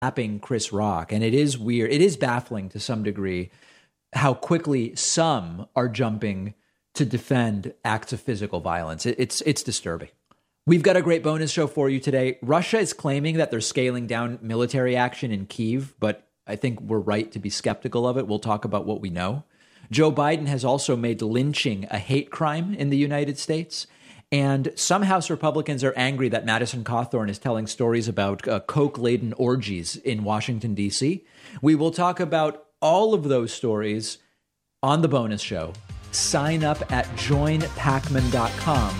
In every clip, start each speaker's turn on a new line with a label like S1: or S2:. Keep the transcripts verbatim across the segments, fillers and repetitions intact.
S1: slapping Chris Rock. And it is weird. It is baffling to some degree how quickly some are jumping to defend acts of physical violence. It, it's it's disturbing. We've got a great bonus show for you today. Russia is claiming that they're scaling down military action in Kyiv, but I think we're right to be skeptical of it. We'll talk about what we know. Joe Biden has also made lynching a hate crime in the United States. And some House Republicans are angry that Madison Cawthorn is telling stories about uh, coke-laden orgies in Washington, D C. We will talk about all of those stories on the bonus show. Sign up at join pacman dot com.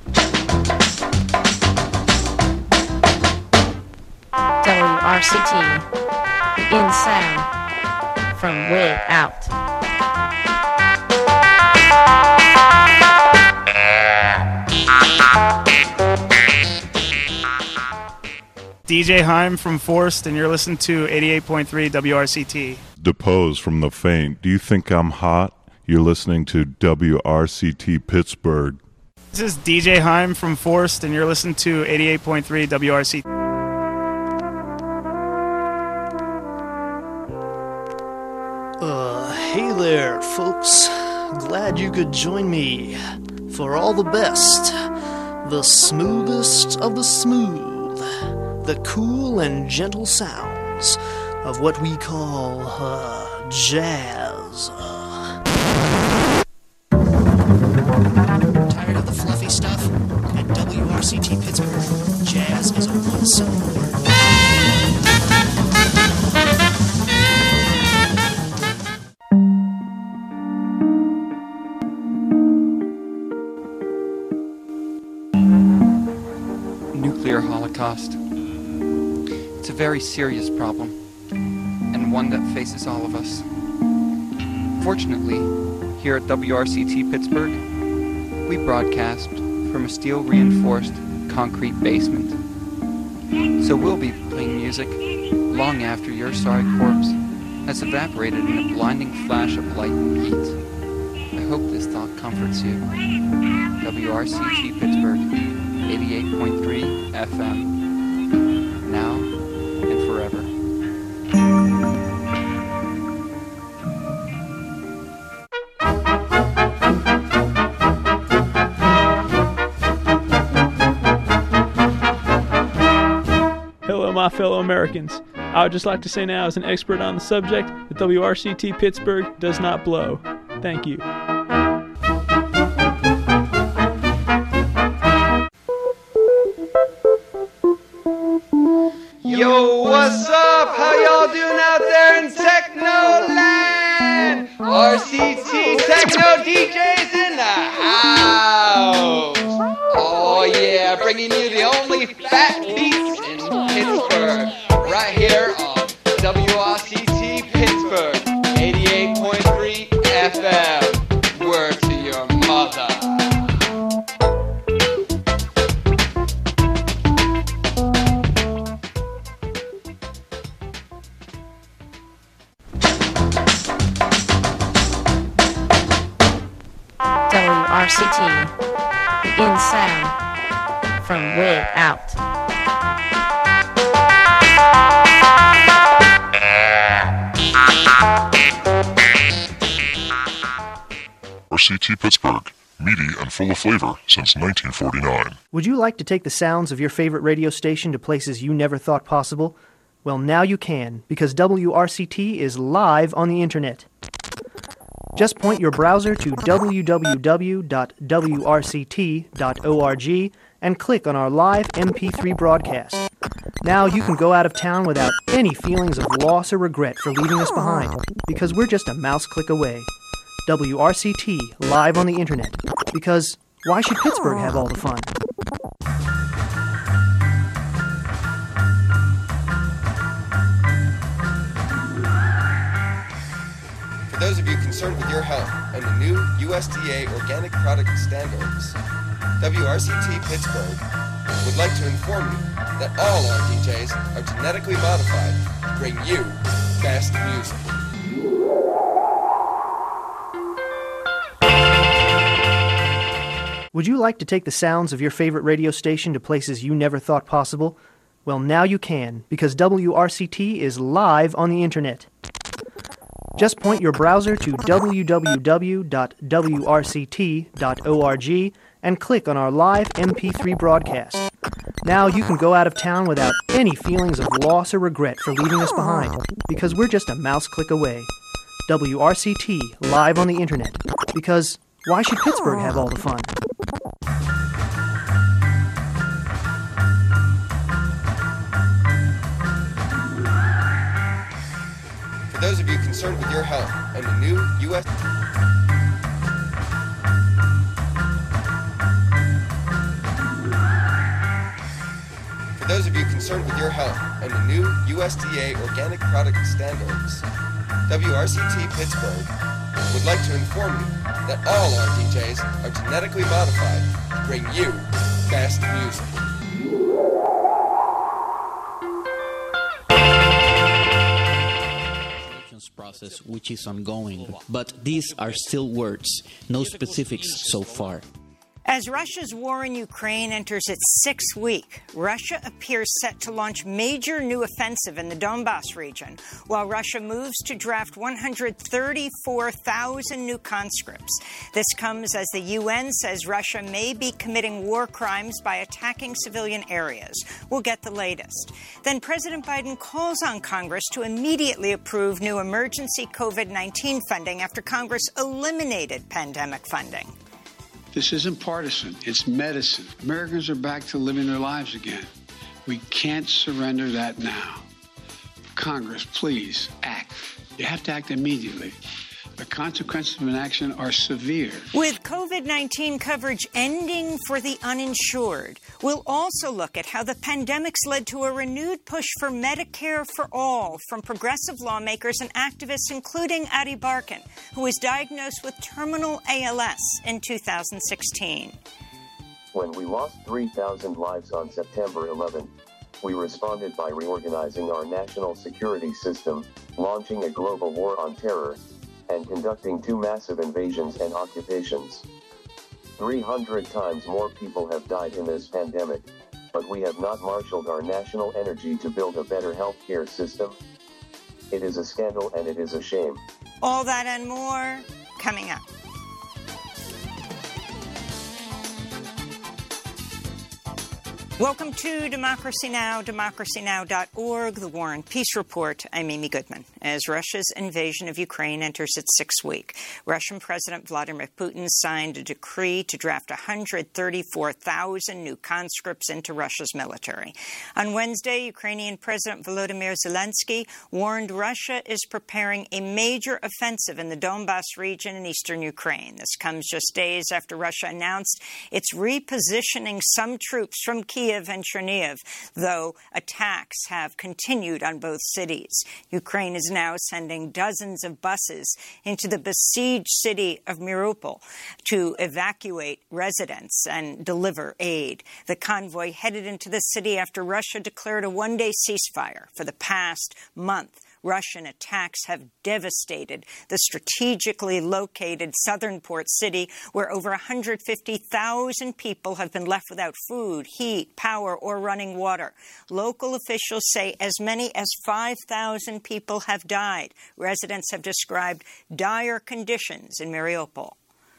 S2: W R C T, in sound, from way out.
S3: D J Heim from Forced, and you're listening to eighty-eight point three W R C T.
S4: Depose from the faint. Do you think I'm hot? You're listening to W R C T Pittsburgh.
S3: This is D J Heim from Forced, and you're listening to eighty-eight point three W R C T.
S5: Uh, hey there, folks. Glad you could join me for all the best, the smoothest of the smooth, the cool and gentle sounds of what we call, uh, jazz. Tired of the fluffy stuff? At W R C T Pittsburgh, jazz is a one-syllable word.
S6: Nuclear holocaust. It's a very serious problem, and one that faces all of us. Fortunately, here at W R C T Pittsburgh, we broadcast from a steel-reinforced concrete basement. So we'll be playing music long after your sorry corpse has evaporated in a blinding flash of light and heat. I hope this thought comforts you. W R C T Pittsburgh, eighty-eight point three F M. Now and forever.
S7: Hello, my fellow Americans. I would just like to say now, as an expert on the subject, that W R C T Pittsburgh does not blow. Thank you.
S8: Yo, what's up? How y'all doing out there in Technoland? R C T Techno D Js in the house. Oh yeah, bringing you the only fat beats in Pittsburgh. Right here on W R C T Pittsburgh, eighty-eight point three F M. Word to your mother.
S2: W R C T, in sound, from way out.
S9: R C T Pittsburgh, meaty and full of flavor since nineteen forty-nine.
S5: Would you like to take the sounds of your favorite radio station to places you never thought possible? Well, now you can, because W R C T is live on the internet. Just point your browser to w w w dot w r c t dot org and click on our live M P three broadcast. Now you can go out of town without any feelings of loss or regret for leaving us behind, because we're just a mouse click away. W R C T, live on the internet. Because why should Pittsburgh have all the fun?
S8: For those of you concerned with your health and the new U S D A organic product standards, W R C T Pittsburgh would like to inform you that all our D Js are genetically modified to bring you best music.
S5: Would you like to take the sounds of your favorite radio station to places you never thought possible? Well, now you can, because W R C T is live on the internet. Just point your browser to w w w dot w r c t dot org and click on our live M P three broadcast. Now you can go out of town without any feelings of loss or regret for leaving us behind, because we're just a mouse click away. W R C T, live on the internet. Because why should Pittsburgh have all the fun?
S10: For those of you concerned with your health and the new U S For those of you concerned with your health and the new U S D A organic product standards, W R C T Pittsburgh would like to inform you that all our D Js are genetically modified to bring you best music.
S11: Process which is ongoing, but these are still words, no specifics so far.
S12: As Russia's war in Ukraine enters its sixth week, Russia appears set to launch major new offensive in the Donbas region, while Russia moves to draft one hundred thirty-four thousand new conscripts. This comes as the U N says Russia may be committing war crimes by attacking civilian areas. We'll get the latest. Then President Biden calls on Congress to immediately approve new emergency COVID nineteen funding after Congress eliminated pandemic funding.
S13: This isn't partisan. It's medicine. Americans are back to living their lives again. We can't surrender that now. Congress, please act. You have to act immediately. The consequences of inaction are severe.
S12: With COVID nineteen coverage ending for the uninsured, we'll also look at how the pandemic's led to a renewed push for Medicare for all from progressive lawmakers and activists, including Adi Barkan, who was diagnosed with terminal A L S in two thousand sixteen.
S14: When we lost three thousand lives on September eleventh, we responded by reorganizing our national security system, launching a global war on terror, and conducting two massive invasions and occupations. three hundred times more people have died in this pandemic, but we have not marshaled our national energy to build a better healthcare system. It is a scandal and it is a shame.
S12: All that and more coming up. Welcome to Democracy Now!, democracy now dot org, the War and Peace Report. I'm Amy Goodman. As Russia's invasion of Ukraine enters its sixth week, Russian President Vladimir Putin signed a decree to draft one hundred thirty-four thousand new conscripts into Russia's military. On Wednesday, Ukrainian President Volodymyr Zelensky warned Russia is preparing a major offensive in the Donbas region in eastern Ukraine. This comes just days after Russia announced it's repositioning some troops from Kyiv and Chernihiv, though attacks have continued on both cities. Ukraine is now sending dozens of buses into the besieged city of Mariupol to evacuate residents and deliver aid. The convoy headed into the city after Russia declared a one-day ceasefire. For the past month, Russian attacks have devastated the strategically located southern port city, where over one hundred fifty thousand people have been left without food, heat, power, or running water. Local officials say as many as five thousand people have died. Residents have described dire conditions in Mariupol.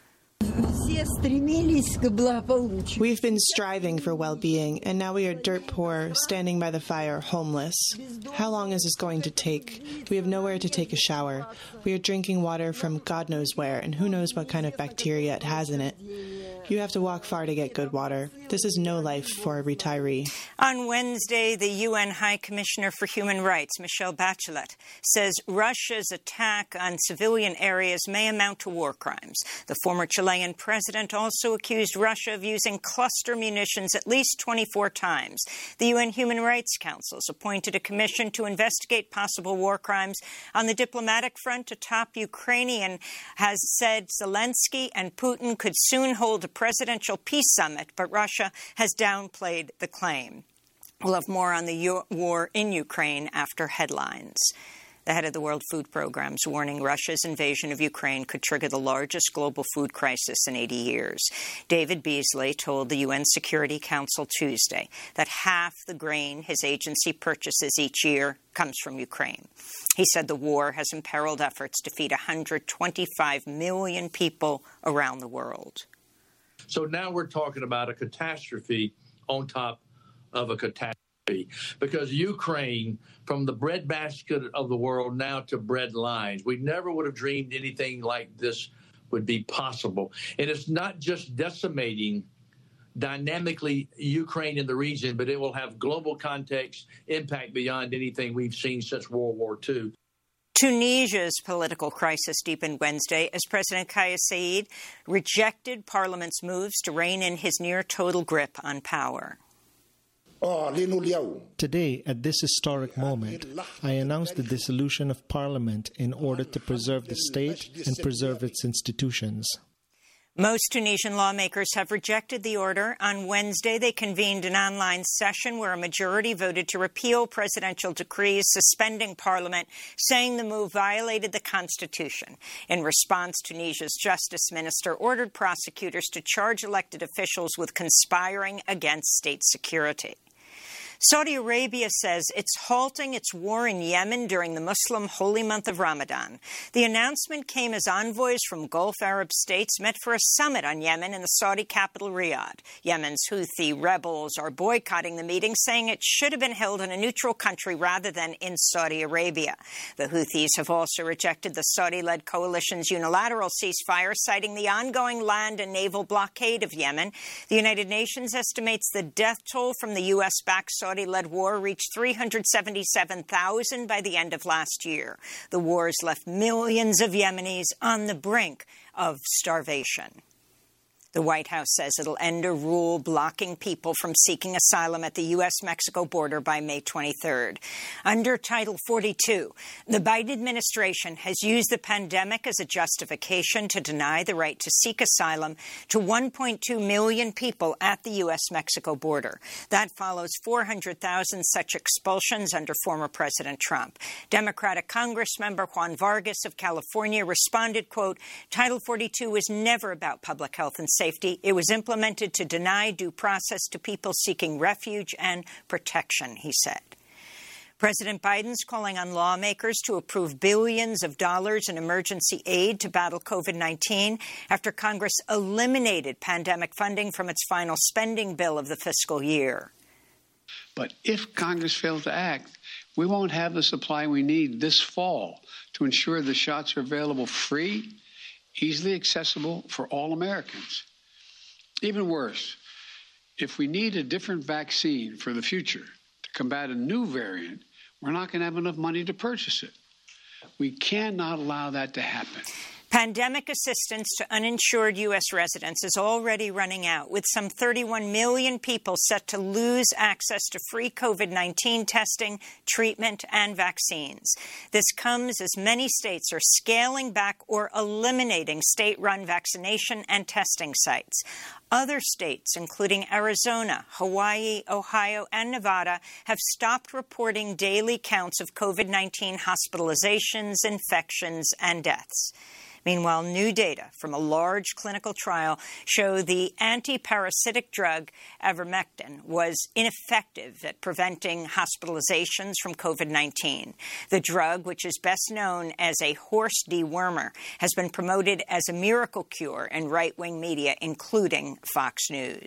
S15: We've been striving for well-being, and now we are dirt poor, standing by the fire, homeless. How long is this going to take? We have nowhere to take a shower. We are drinking water from God knows where, and who knows what kind of bacteria it has in it. You have to walk far to get good water. This is no life for a retiree.
S12: On Wednesday, the U N High Commissioner for Human Rights, Michelle Bachelet, says Russia's attack on civilian areas may amount to war crimes. The former Chilean president also accused Russia of using cluster munitions at least twenty-four times. The U N Human Rights Council has appointed a commission to investigate possible war crimes. On the diplomatic front, a top Ukrainian has said Zelensky and Putin could soon hold a presidential peace summit, but Russia has downplayed the claim. We'll have more on the war in Ukraine after headlines. The head of the World Food Programme is warning Russia's invasion of Ukraine could trigger the largest global food crisis in eighty years. David Beasley told the U N Security Council Tuesday that half the grain his agency purchases each year comes from Ukraine. He said the war has imperiled efforts to feed one hundred twenty-five million people around the world.
S16: So now we're talking about a catastrophe on top of a catastrophe. Because Ukraine, from the breadbasket of the world now to bread lines, we never would have dreamed anything like this would be possible. And it's not just decimating dynamically Ukraine in the region, but it will have global context impact beyond anything we've seen since World War Two.
S12: Tunisia's political crisis deepened Wednesday as President Kais Saied rejected parliament's moves to rein in his near-total grip on power.
S17: Today, at this historic moment, I announced the dissolution of Parliament in order to preserve the state and preserve its institutions.
S12: Most Tunisian lawmakers have rejected the order. On Wednesday, they convened an online session where a majority voted to repeal presidential decrees suspending parliament, saying the move violated the constitution. In response, Tunisia's justice minister ordered prosecutors to charge elected officials with conspiring against state security. Saudi Arabia says it's halting its war in Yemen during the Muslim holy month of Ramadan. The announcement came as envoys from Gulf Arab states met for a summit on Yemen in the Saudi capital Riyadh. Yemen's Houthi rebels are boycotting the meeting, saying it should have been held in a neutral country rather than in Saudi Arabia. The Houthis have also rejected the Saudi-led coalition's unilateral ceasefire, citing the ongoing land and naval blockade of Yemen. The United Nations estimates the death toll from the U S-backed Saudi Saudi-led war reached three hundred seventy-seven thousand by the end of last year. The war has left millions of Yemenis on the brink of starvation. The White House says it'll end a rule blocking people from seeking asylum at the U S Mexico border by May twenty-third. Under Title forty-two, the Biden administration has used the pandemic as a justification to deny the right to seek asylum to one point two million people at the U S Mexico border. That follows four hundred thousand such expulsions under former President Trump. Democratic Congressmember Juan Vargas of California responded, quote, Title forty-two was never about public health and safety. Safety. It was implemented to deny due process to people seeking refuge and protection, he said. President Biden's calling on lawmakers to approve billions of dollars in emergency aid to battle COVID nineteen after Congress eliminated pandemic funding from its final spending bill of the fiscal year.
S13: But if Congress fails to act, we won't have the supply we need this fall to ensure the shots are available free, easily accessible for all Americans. Even worse, if we need a different vaccine for the future to combat a new variant, we're not going to have enough money to purchase it. We cannot allow that to happen.
S12: Pandemic assistance to uninsured U S residents is already running out, with some thirty-one million people set to lose access to free COVID nineteen testing, treatment, and vaccines. This comes as many states are scaling back or eliminating state-run vaccination and testing sites. Other states, including Arizona, Hawaii, Ohio, and Nevada, have stopped reporting daily counts of COVID nineteen hospitalizations, infections, and deaths. Meanwhile, new data from a large clinical trial show the antiparasitic drug ivermectin was ineffective at preventing hospitalizations from COVID nineteen. The drug, which is best known as a horse dewormer, has been promoted as a miracle cure in right-wing media, including Fox News.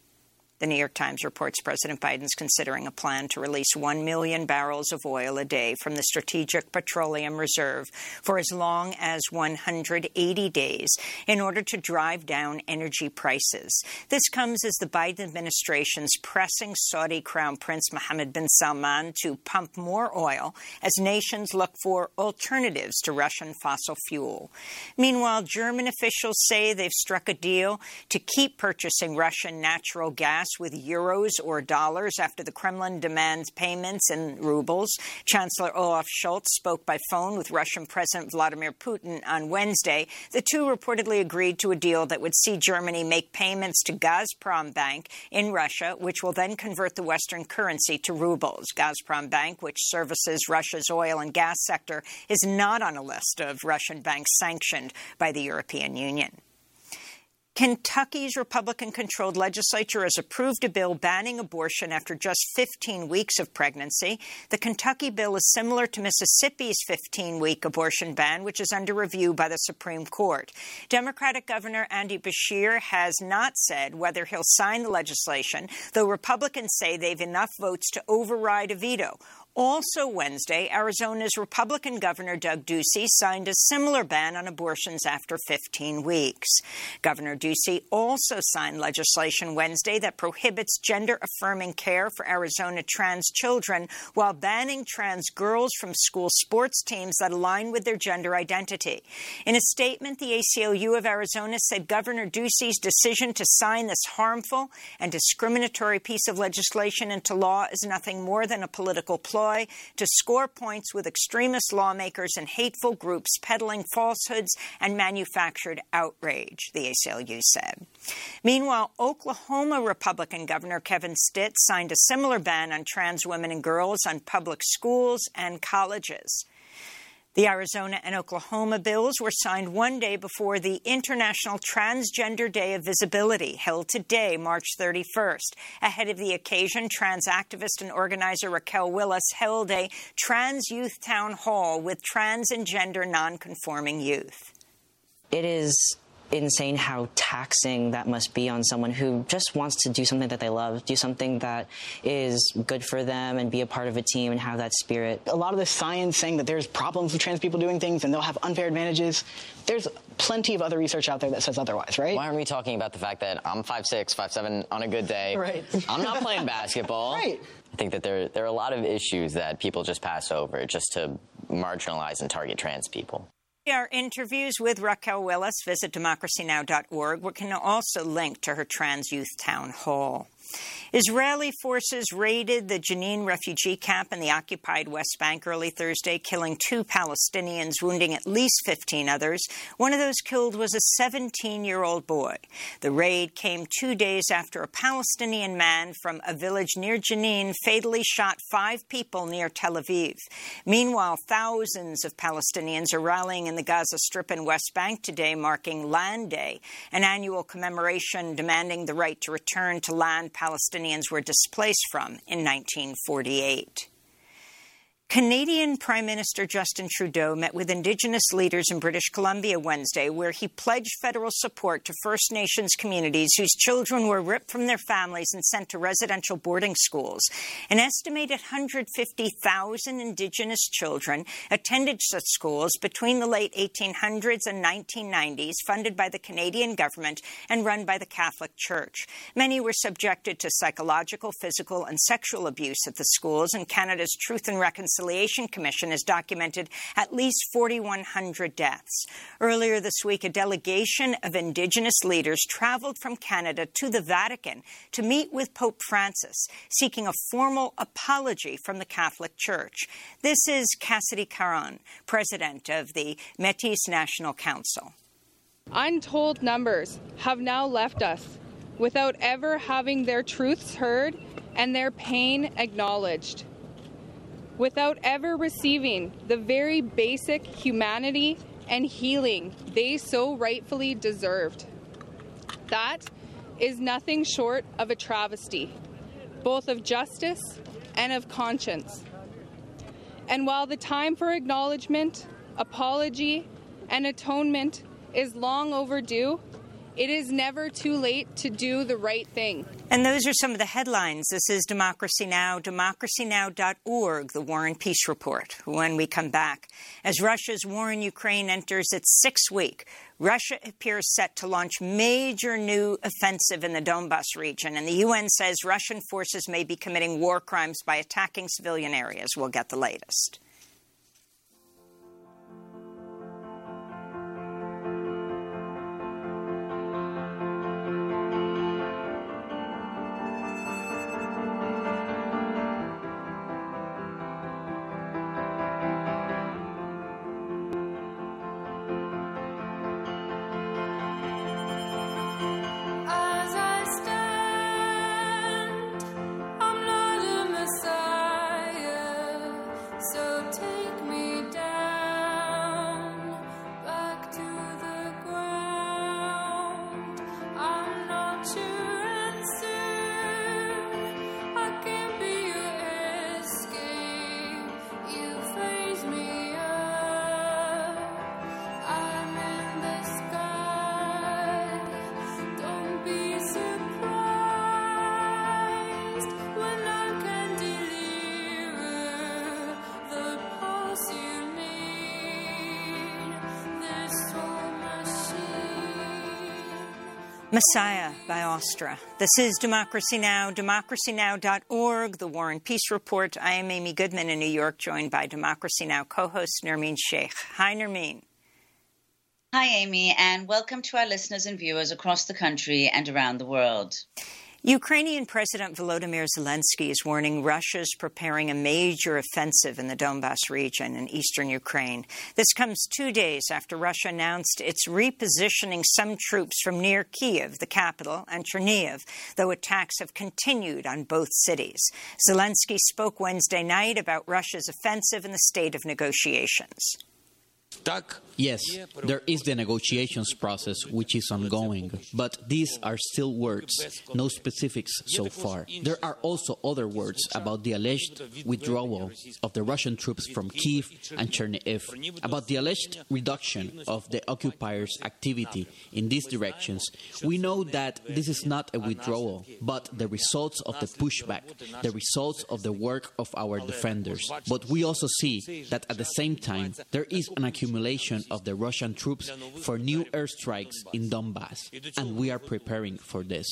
S12: The New York Times reports President Biden's considering a plan to release one million barrels of oil a day from the Strategic Petroleum Reserve for as long as one hundred eighty days in order to drive down energy prices. This comes as the Biden administration's pressing Saudi Crown Prince Mohammed bin Salman to pump more oil as nations look for alternatives to Russian fossil fuel. Meanwhile, German officials say they've struck a deal to keep purchasing Russian natural gas gas with euros or dollars after the Kremlin demands payments in rubles. Chancellor Olaf Scholz spoke by phone with Russian President Vladimir Putin on Wednesday. The two reportedly agreed to a deal that would see Germany make payments to Gazprom Bank in Russia, which will then convert the Western currency to rubles. Gazprom Bank, which services Russia's oil and gas sector, is not on a list of Russian banks sanctioned by the European Union. Kentucky's Republican-controlled legislature has approved a bill banning abortion after just fifteen weeks of pregnancy. The Kentucky bill is similar to Mississippi's fifteen-week abortion ban, which is under review by the Supreme Court. Democratic Governor Andy Beshear has not said whether he'll sign the legislation, though Republicans say they've enough votes to override a veto. Also Wednesday, Arizona's Republican Governor Doug Ducey signed a similar ban on abortions after fifteen weeks. Governor Ducey also signed legislation Wednesday that prohibits gender-affirming care for Arizona trans children while banning trans girls from school sports teams that align with their gender identity. In a statement, the A C L U of Arizona said Governor Ducey's decision to sign this harmful and discriminatory piece of legislation into law is nothing more than a political ploy to score points with extremist lawmakers and hateful groups peddling falsehoods and manufactured outrage, the A C L U said. Meanwhile, Oklahoma Republican Governor Kevin Stitt signed a similar ban on trans women and girls on public schools and colleges. The Arizona and Oklahoma bills were signed one day before the International Transgender Day of Visibility, held today, March thirty-first. Ahead of the occasion, trans activist and organizer Raquel Willis held a trans youth town hall with trans and gender nonconforming youth.
S18: It is insane how taxing that must be on someone who just wants to do something that they love, do something that is good for them and be a part of a team and have that spirit.
S19: A lot of the science saying that there's problems with trans people doing things and they'll have unfair advantages, there's plenty of other research out there that says otherwise, right?
S20: Why aren't we talking about the fact that I'm five six, five seven on a good day?
S19: Right.
S20: I'm not playing basketball.
S19: Right.
S20: I think that there, there are a lot of issues that people just pass over just to marginalize and target trans people.
S12: Our interviews with Raquel Willis. Visit democracy now dot org. We can also link to her Trans Youth Town Hall. Israeli forces raided the Jenin refugee camp in the occupied West Bank early Thursday, killing two Palestinians, wounding at least fifteen others. One of those killed was a seventeen-year-old boy. The raid came two days after a Palestinian man from a village near Jenin fatally shot five people near Tel Aviv. Meanwhile, thousands of Palestinians are rallying in the Gaza Strip and West Bank today, marking Land Day, an annual commemoration demanding the right to return to land Palestinians were displaced from in nineteen forty-eight. Canadian Prime Minister Justin Trudeau met with Indigenous leaders in British Columbia Wednesday, where he pledged federal support to First Nations communities whose children were ripped from their families and sent to residential boarding schools. An estimated one hundred fifty thousand Indigenous children attended such schools between the late eighteen hundreds and nineteen nineties, funded by the Canadian government and run by the Catholic Church. Many were subjected to psychological, physical, and sexual abuse at the schools, and Canada's Truth and Reconciliation Commission has documented at least forty-one hundred deaths. Earlier this week, a delegation of Indigenous leaders traveled from Canada to the Vatican to meet with Pope Francis, seeking a formal apology from the Catholic Church. This is Cassidy Caron, president of the Métis National Council.
S21: Untold numbers have now left us without ever having their truths heard and their pain acknowledged, without ever receiving the very basic humanity and healing they so rightfully deserved. That is nothing short of a travesty, both of justice and of conscience. And while the time for acknowledgement, apology, and atonement is long overdue, it is never too late to do the right thing.
S12: And those are some of the headlines. This is Democracy Now!, democracy now dot org, the War and Peace Report. When we come back, as Russia's war in Ukraine enters its sixth week, Russia appears set to launch major new offensive in the Donbas region, and the U N says Russian forces may be committing war crimes by attacking civilian areas. We'll get the latest. Messiah by Austra. This is Democracy Now!, democracy now dot org, the War and Peace Report. I am Amy Goodman in New York, joined by Democracy Now! Co-host Nermeen Sheikh. Hi, Nermeen.
S1: Hi, Amy, and welcome to our listeners and viewers across the country and around the world.
S12: Ukrainian President Volodymyr Zelensky is warning Russia's preparing a major offensive in the Donbas region in eastern Ukraine. This comes two days after Russia announced it's repositioning some troops from near Kyiv, the capital, and Chernihiv, though attacks have continued on both cities. Zelensky spoke Wednesday night about Russia's offensive and the state of negotiations.
S11: Yes, there is the negotiations process which is ongoing, but these are still words, no specifics so far. There are also other words about the alleged withdrawal of the Russian troops from Kyiv and Chernihiv, about the alleged reduction of the occupiers' activity in these directions. We know that this is not a withdrawal, but the results of the pushback, the results of the work of our defenders. But we also see that at the same time, there is an accumulation of the Russian troops for new airstrikes in Donbas, and we are preparing for this.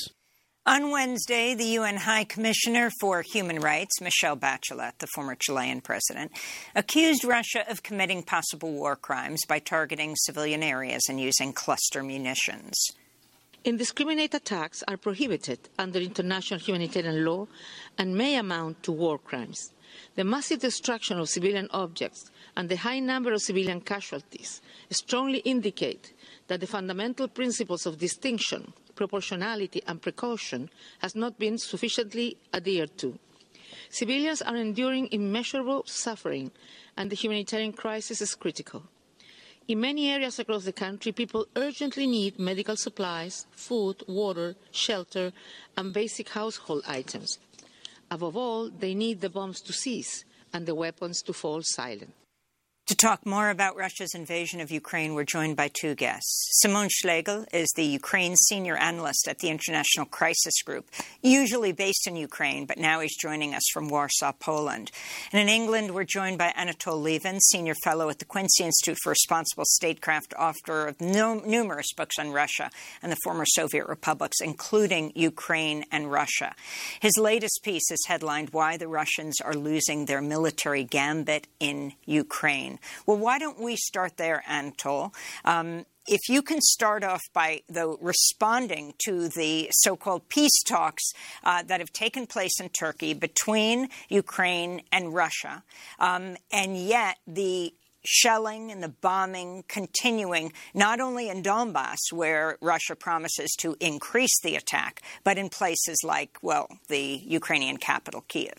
S12: On Wednesday, the U N High Commissioner for Human Rights, Michelle Bachelet, the former Chilean president, accused Russia of committing possible war crimes by targeting civilian areas and using cluster munitions.
S22: Indiscriminate attacks are prohibited under international humanitarian law and may amount to war crimes. The massive destruction of civilian objects and the high number of civilian casualties strongly indicate that the fundamental principles of distinction, proportionality and precaution has not been sufficiently adhered to. Civilians are enduring immeasurable suffering, and the humanitarian crisis is critical. In many areas across the country, people urgently need medical supplies, food, water, shelter, and basic household items. Above all, they need the bombs to cease and the weapons to fall silent.
S12: To talk more about Russia's invasion of Ukraine, we're joined by two guests. Simone Schlegel is the Ukraine senior analyst at the International Crisis Group, usually based in Ukraine, but now he's joining us from Warsaw, Poland. And in England, we're joined by Anatol Lieven, senior fellow at the Quincy Institute for Responsible Statecraft, author of no, numerous books on Russia and the former Soviet republics, including Ukraine and Russia. His latest piece is headlined, "Why the Russians Are Losing Their Military Gambit in Ukraine." Well, why don't we start there, Anatol? Um, if you can start off by, though, responding to the so-called peace talks uh, that have taken place in Turkey between Ukraine and Russia, um, and yet the shelling and the bombing continuing not only in Donbas, where Russia promises to increase the attack, but in places like, well, the Ukrainian capital, Kyiv.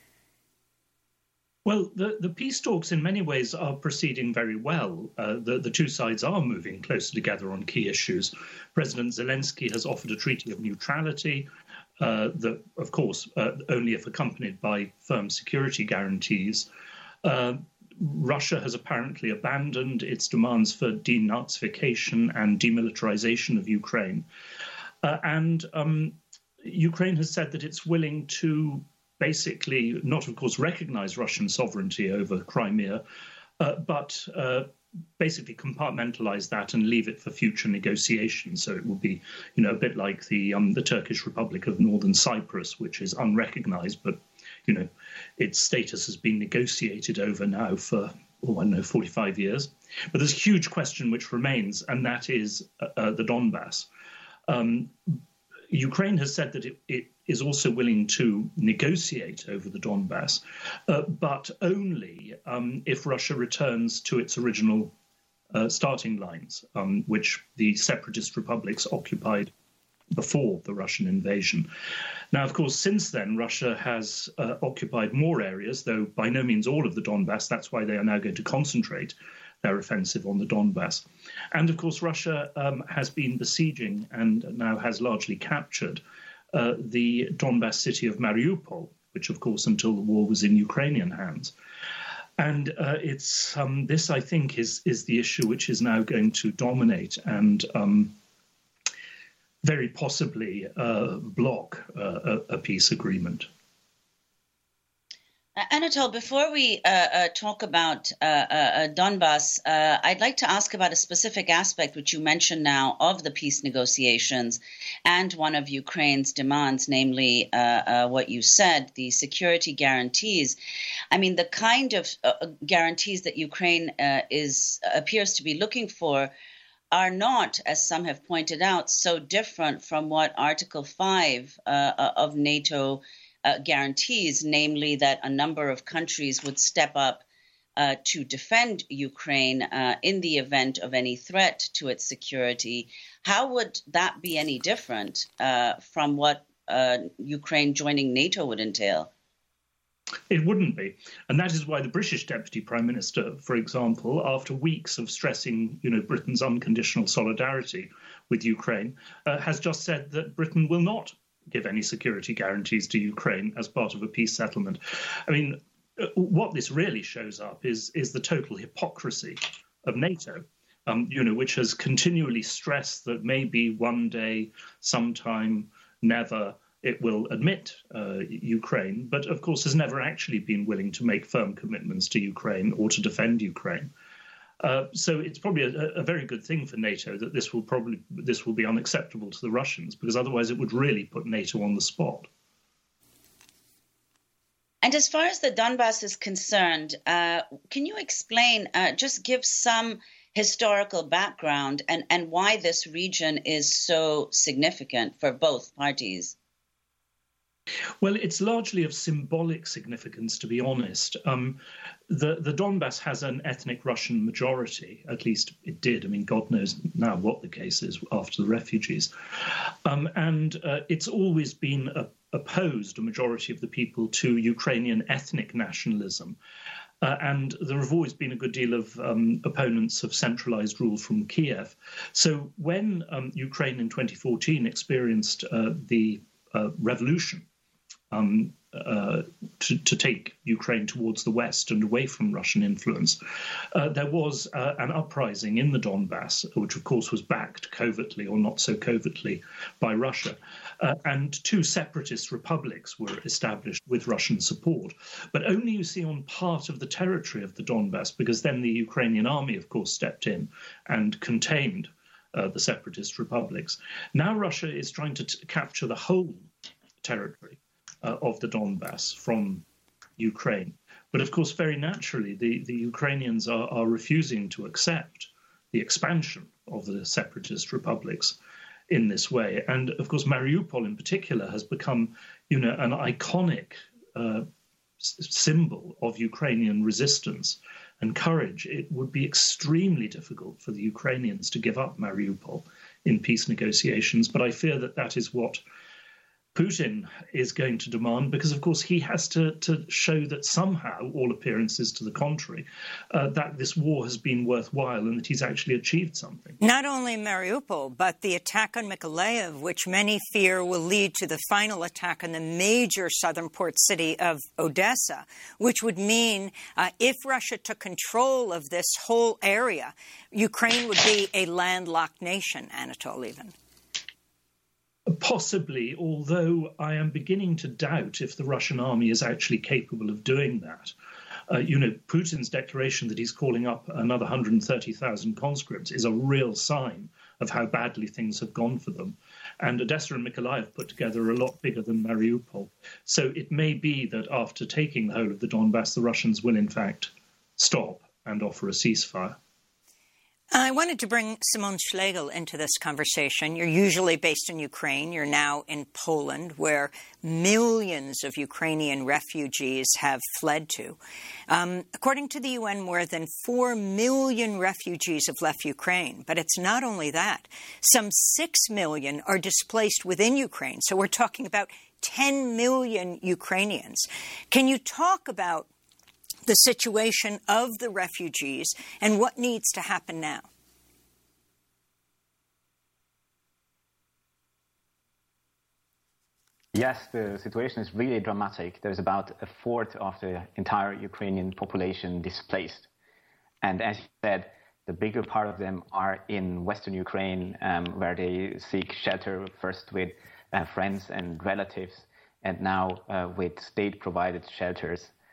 S23: Well, the, the peace talks in many ways are proceeding very well. Uh, the, the two sides are moving closer together on key issues. President Zelensky has offered a treaty of neutrality uh, that, of course, uh, only if accompanied by firm security guarantees. Uh, Russia has apparently abandoned its demands for denazification and demilitarization of Ukraine. Uh, and um, Ukraine has said that it's willing to basically not, of course, recognize Russian sovereignty over Crimea, uh, but uh, basically compartmentalize that and leave it for future negotiations. So it will be, you know, a bit like the um, the Turkish Republic of Northern Cyprus, which is unrecognized, but, you know, its status has been negotiated over now for, oh, I don't know, forty-five years. But there's a huge question which remains, and that is uh, uh, the Donbass. Um, Ukraine has said that it, it is also willing to negotiate over the Donbass, uh, but only um, if Russia returns to its original uh, starting lines, um, which the separatist republics occupied before the Russian invasion. Now, of course, since then, Russia has uh, occupied more areas, though by no means all of the Donbass. That's why they are now going to concentrate their offensive on the Donbass. And, of course, Russia um, has been besieging and now has largely captured uh, the Donbass city of Mariupol, which, of course, until the war was in Ukrainian hands. And uh, it's um, this, I think, is, is the issue which is now going to dominate and um, very possibly uh, block uh, a, a peace agreement.
S1: Anatol, before we uh, uh, talk about uh, uh, Donbass, uh, I'd like to ask about a specific aspect which you mentioned now of the peace negotiations and one of Ukraine's demands, namely uh, uh, what you said, the security guarantees. I mean, the kind of uh, guarantees that Ukraine uh, is appears to be looking for are not, as some have pointed out, so different from what Article five uh, of NATO Uh, guarantees, namely that a number of countries would step up uh, to defend Ukraine uh, in the event of any threat to its security. How would that be any different uh, from what uh, Ukraine joining NATO would entail?
S23: It wouldn't be. And that is why the British Deputy Prime Minister, for example, after weeks of stressing, you know, Britain's unconditional solidarity with Ukraine, uh, has just said that Britain will not give any security guarantees to Ukraine as part of a peace settlement. I mean, what this really shows up is is the total hypocrisy of NATO, um, you know, which has continually stressed that maybe one day, sometime, never, it will admit uh, Ukraine, but of course has never actually been willing to make firm commitments to Ukraine or to defend Ukraine. Uh, so it's probably a, a very good thing for NATO that this will probably this will be unacceptable to the Russians, because otherwise it would really put NATO on the spot.
S1: And as far as the Donbass is concerned, uh, can you explain, uh, just give some historical background and, and why this region is so significant for both parties?
S23: Well, it's largely of symbolic significance, to be honest. Um, the, the Donbass has an ethnic Russian majority, at least it did. I mean, God knows now what the case is after the refugees. Um, and uh, it's always been a, opposed, a majority of the people, to Ukrainian ethnic nationalism. Uh, and there have always been a good deal of um, opponents of centralized rule from Kiev. So when um, Ukraine in twenty fourteen experienced uh, the uh, revolution, Um, uh, to, to take Ukraine towards the West and away from Russian influence, uh, there was uh, an uprising in the Donbass, which of course was backed covertly or not so covertly by Russia. Uh, and two separatist republics were established with Russian support. But only, you see, on part of the territory of the Donbass, because then the Ukrainian army, of course, stepped in and contained uh, the separatist republics. Now Russia is trying to t- capture the whole territory Uh, of the Donbass from Ukraine. But of course, very naturally, the, the Ukrainians are, are refusing to accept the expansion of the separatist republics in this way. And of course, Mariupol in particular has become, you know, an iconic uh, symbol of Ukrainian resistance and courage. It would be extremely difficult for the Ukrainians to give up Mariupol in peace negotiations. But I fear that that is what Putin is going to demand, because, of course, he has to, to show that somehow, all appearances to the contrary, uh, that this war has been worthwhile and that he's actually achieved something.
S12: Not only Mariupol, but the attack on Mykolaiv, which many fear will lead to the final attack on the major southern port city of Odessa, which would mean uh, if Russia took control of this whole area, Ukraine would be a landlocked nation, Anatol, even.
S23: Possibly, although I am beginning to doubt if the Russian army is actually capable of doing that. Uh, you know, Putin's declaration that he's calling up another one hundred thirty thousand conscripts is a real sign of how badly things have gone for them. And Odessa and Mykolaiv put together are a lot bigger than Mariupol. So it may be that after taking the whole of the Donbass, the Russians will in fact stop and offer a ceasefire.
S12: I wanted to bring Simone Schlegel into this conversation. You're usually based in Ukraine. You're now in Poland, where millions of Ukrainian refugees have fled to. Um, according to the U N, more than four million refugees have left Ukraine. But it's not only that. Some six million are displaced within Ukraine. So we're talking about ten million Ukrainians. Can you talk about the situation of the refugees and what needs to happen now?
S3: Yes, the situation is really dramatic. There's about a fourth of the entire Ukrainian population displaced. And as you said, the bigger part of them are in Western Ukraine, um, where they seek shelter first with uh, friends and relatives, and now uh, with state-provided shelters.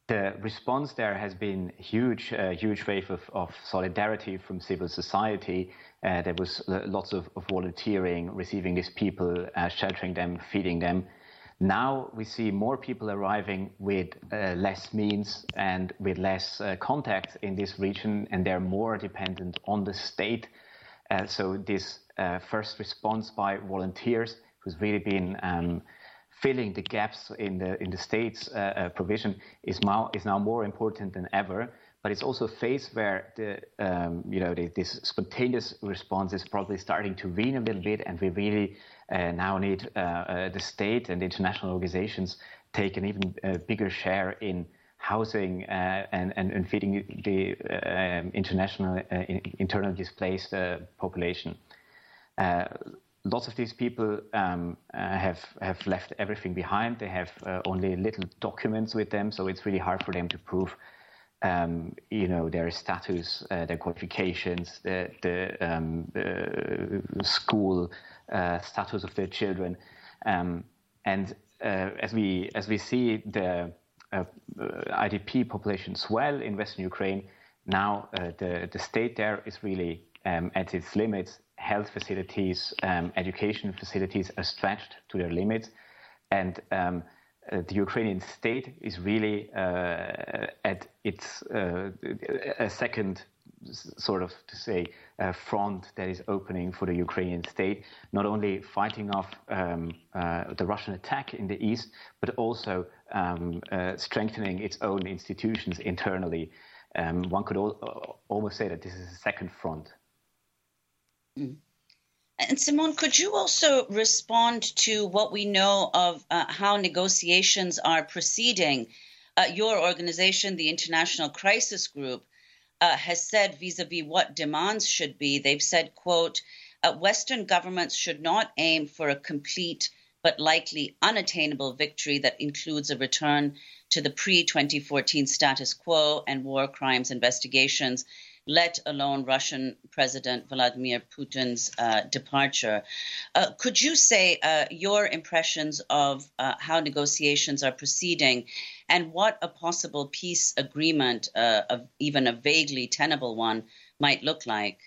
S3: the response there has been huge, a uh, huge wave of, of solidarity from civil society. Uh, there was uh, lots of, of volunteering, receiving these people, uh, sheltering them, feeding them. Now we see more people arriving with uh, less means and with less uh, contact in this region, and they're more dependent on the state. Uh, so this uh, first response by volunteers, who's really been um, filling the gaps in the in the state's uh, uh, provision, is now is now more important than ever. But it's also a phase where the um, you know the, this spontaneous response is probably starting to wane a little bit, and we really uh, now need uh, uh, the state and the international organizations take an even uh, bigger share in housing uh, and, and and feeding the uh, um, international uh, internally displaced uh, population. Uh, Lots of these people um, uh, have have left everything behind. They have uh, only little documents with them, so it's really hard for them to prove, um, you know, their status, uh, their qualifications, the the um, uh, school uh, status of their children, um, and uh, as we as we see the uh, I D P population swell in Western Ukraine, now uh, the the state there is really um, at its limits. Health facilities, um, education facilities are stretched to their limits, and um, uh, the Ukrainian state is really uh, at its uh, a second sort of to say uh, front that is opening for the Ukrainian state, not only fighting off um, uh, the Russian attack in the east, but also um, uh, strengthening its own institutions internally. Um, one could al- almost say that this is a second front.
S1: And Simon, could you also respond to what we know of uh, how negotiations are proceeding? Uh, your organization, the International Crisis Group, uh, has said vis-a-vis what demands should be. They've said, quote, uh, Western governments should not aim for a complete but likely unattainable victory that includes a return to the pre twenty fourteen status quo and war crimes investigations, let alone Russian President Vladimir Putin's uh, departure. Uh, could you say uh, your impressions of uh, how negotiations are proceeding and what a possible peace agreement, uh, of even a vaguely tenable one, might look like?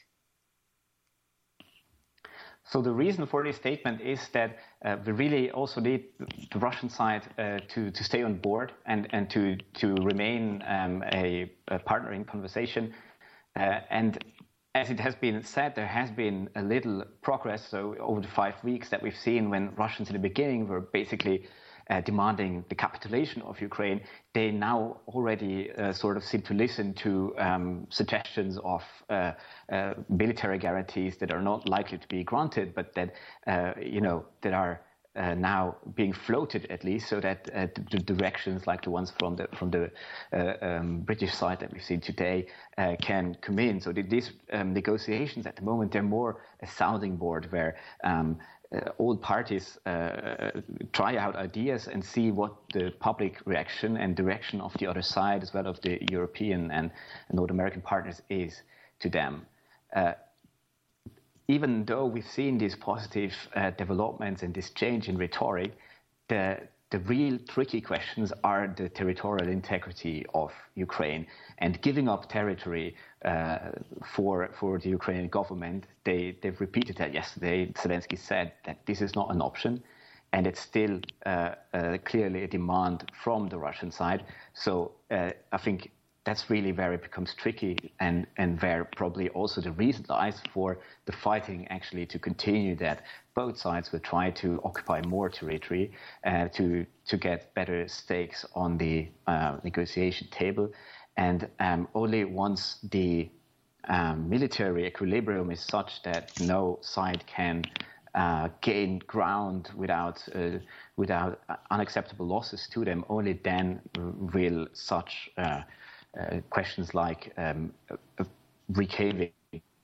S3: So the reason for this statement is that uh, we really also need the Russian side uh, to, to stay on board and, and to, to remain um, a, a partner in conversation. Uh, and as it has been said, there has been a little progress. So over the five weeks that we've seen, when Russians in the beginning were basically uh, demanding the capitulation of Ukraine, they now already uh, sort of seem to listen to um, suggestions of uh, uh, military guarantees that are not likely to be granted, but that uh, you know that are Uh, now being floated, at least, so that uh, the, the directions like the ones from the from the uh, um, British side that we've seen today uh, can come in. So the, these um, negotiations at the moment, they're more a sounding board where um, uh, all parties uh, try out ideas and see what the public reaction and direction of the other side, as well as the European and North American partners, is to them. Uh, Even though we've seen these positive uh, developments and this change in rhetoric, the, the real tricky questions are the territorial integrity of Ukraine and giving up territory uh, for for the Ukrainian government. They, they've repeated that yesterday. Zelensky said that this is not an option, and it's still uh, uh, clearly a demand from the Russian side. So uh, I think that's really where it becomes tricky, and, and where probably also the reason lies for the fighting actually to continue, that both sides will try to occupy more territory uh, to to get better stakes on the uh, negotiation table. And um, only once the um, military equilibrium is such that no side can uh, gain ground without uh, without unacceptable losses to them, only then will such uh, Uh, questions like um, uh, reclaiming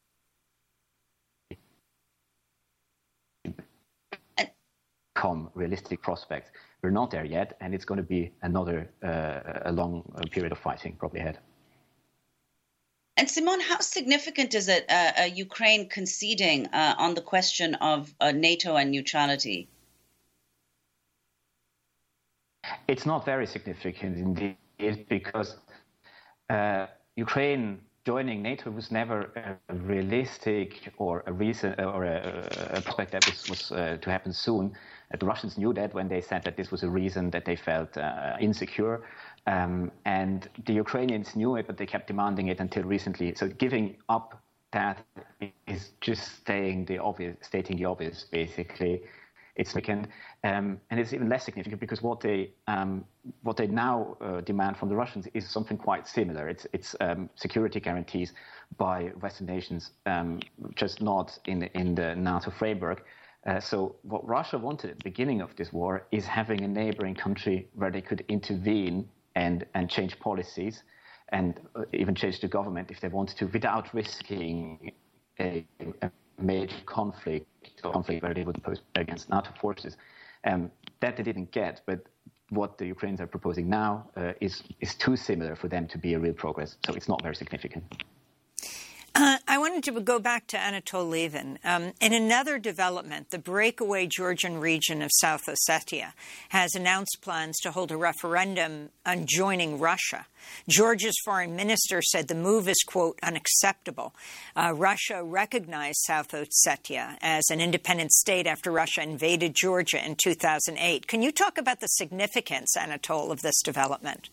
S3: become realistic prospects. We're not there yet, and it's going to be another uh, a long period of fighting probably ahead.
S1: And Simon, how significant is it, uh, uh, Ukraine conceding uh, on the question of uh, NATO and neutrality?
S3: It's not very significant indeed. is because uh, Ukraine joining NATO was never a realistic or a reason or a, a prospect that this was uh, to happen soon. Uh, the Russians knew that when they said that this was a reason that they felt uh, insecure, um, and the Ukrainians knew it, but they kept demanding it until recently. So giving up that is just staying the obvious, stating the obvious, basically. It's significant, um, and it's even less significant because what they um, what they now uh, demand from the Russians is something quite similar. It's it's um, security guarantees by Western nations, um, just not in the, in the NATO framework. Uh, so what Russia wanted at the beginning of this war is having a neighboring country where they could intervene and and change policies, and uh, even change the government if they wanted to, without risking a, a major conflict. conflict where they would pose against NATO forces. Um, that they didn't get, but what the Ukrainians are proposing now uh, is, is too similar for them to be a real progress, so it's not very significant.
S12: Uh, I wanted to go back to Anatol Lieven. Um, in another development, the breakaway Georgian region of South Ossetia has announced plans to hold a referendum on joining Russia. Georgia's foreign minister said the move is, quote, unacceptable. Uh, Russia recognized South Ossetia as an independent state after Russia invaded Georgia in two thousand eight. Can you talk about the significance, Anatol, of this development?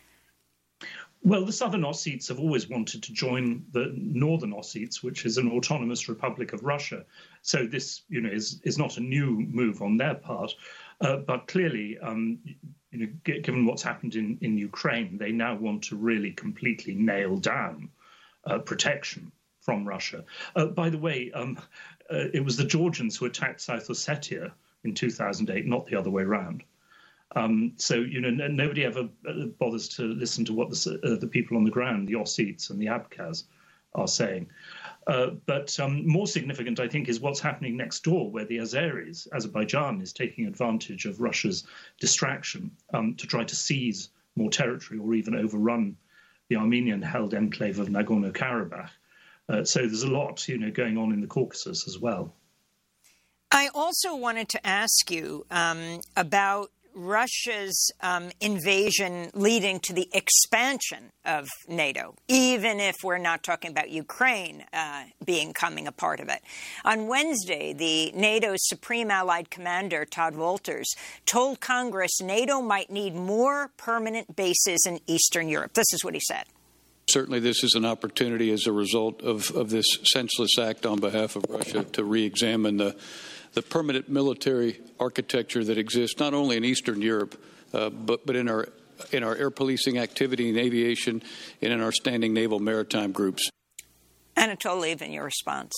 S23: Well, the Southern Ossets have always wanted to join the Northern Ossets, which is an autonomous republic of Russia. So this, you know, is, is not a new move on their part. Uh, but clearly, um, you know, g- given what's happened in, in Ukraine, they now want to really completely nail down uh, protection from Russia. Uh, by the way, um, uh, it was the Georgians who attacked South Ossetia in two thousand eight, not the other way around. Um, so, you know, n- nobody ever bothers to listen to what the, uh, the people on the ground, the Ossets and the Abkhaz, are saying. Uh, but um, more significant, I think, is what's happening next door, where the Azeris, Azerbaijan, is taking advantage of Russia's distraction um, to try to seize more territory or even overrun the Armenian-held enclave of Nagorno-Karabakh. Uh, so there's a lot, you know, going on in the Caucasus as well.
S12: I also wanted to ask you um, about Russia's um, invasion leading to the expansion of NATO, even if we're not talking about Ukraine uh, becoming a part of it. On Wednesday, the NATO's Supreme Allied Commander, Todd Wolters, told Congress NATO might need more permanent bases in Eastern Europe. This is what he said.
S4: Certainly this is an opportunity as a result of, of this senseless act on behalf of Russia to re-examine the the permanent military architecture that exists not only in Eastern Europe, uh, but, but in our in our air policing activity in aviation and in our standing naval maritime groups.
S12: Anatol Lieven, your response.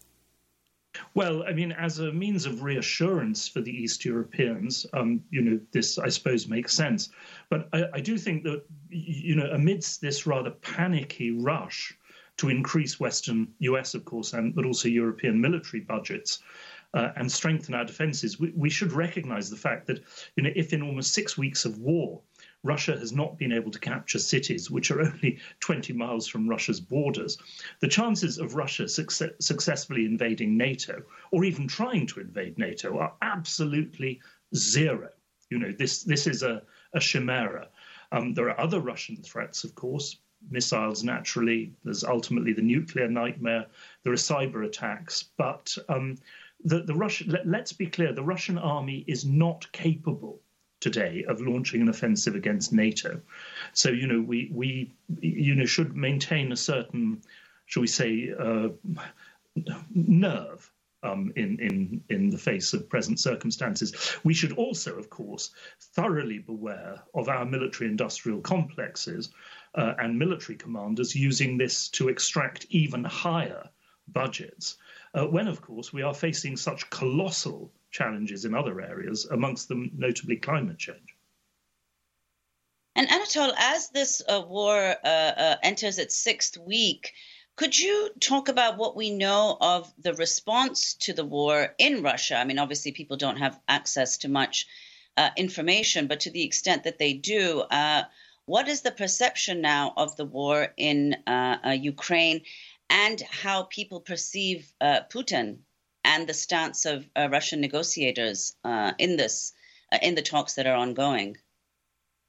S23: Well, I mean, as a means of reassurance for the East Europeans, um, you know, this, I suppose, makes sense. But I, I do think that, you know, amidst this rather panicky rush to increase Western, U S, of course, and but also European military budgets, Uh, and strengthen our defences, we, we should recognise the fact that, you know, if in almost six weeks of war, Russia has not been able to capture cities which are only twenty miles from Russia's borders, the chances of Russia success, successfully invading NATO, or even trying to invade NATO, are absolutely zero. You know, this this is a, a chimera. Um, there are other Russian threats, of course. Missiles, naturally. There's ultimately the nuclear nightmare. There are cyber attacks. But um, the, the Russian, let, let's be clear, the Russian army is not capable today of launching an offensive against NATO. So, you know, we, we you know, should maintain a certain, shall we say, uh, nerve um, in, in, in the face of present circumstances. We should also, of course, thoroughly beware of our military-industrial complexes uh, and military commanders using this to extract even higher budgets, uh, when, of course, we are facing such colossal challenges in other areas, amongst them notably climate change.
S1: And Anatol, as this uh, war uh, uh, enters its sixth week, could you talk about what we know of the response to the war in Russia? I mean, obviously, people don't have access to much uh, information, but to the extent that they do, uh, what is the perception now of the war in uh, uh, Ukraine and how people perceive uh, Putin and the stance of uh, Russian negotiators uh, in this, uh, in the talks that are ongoing?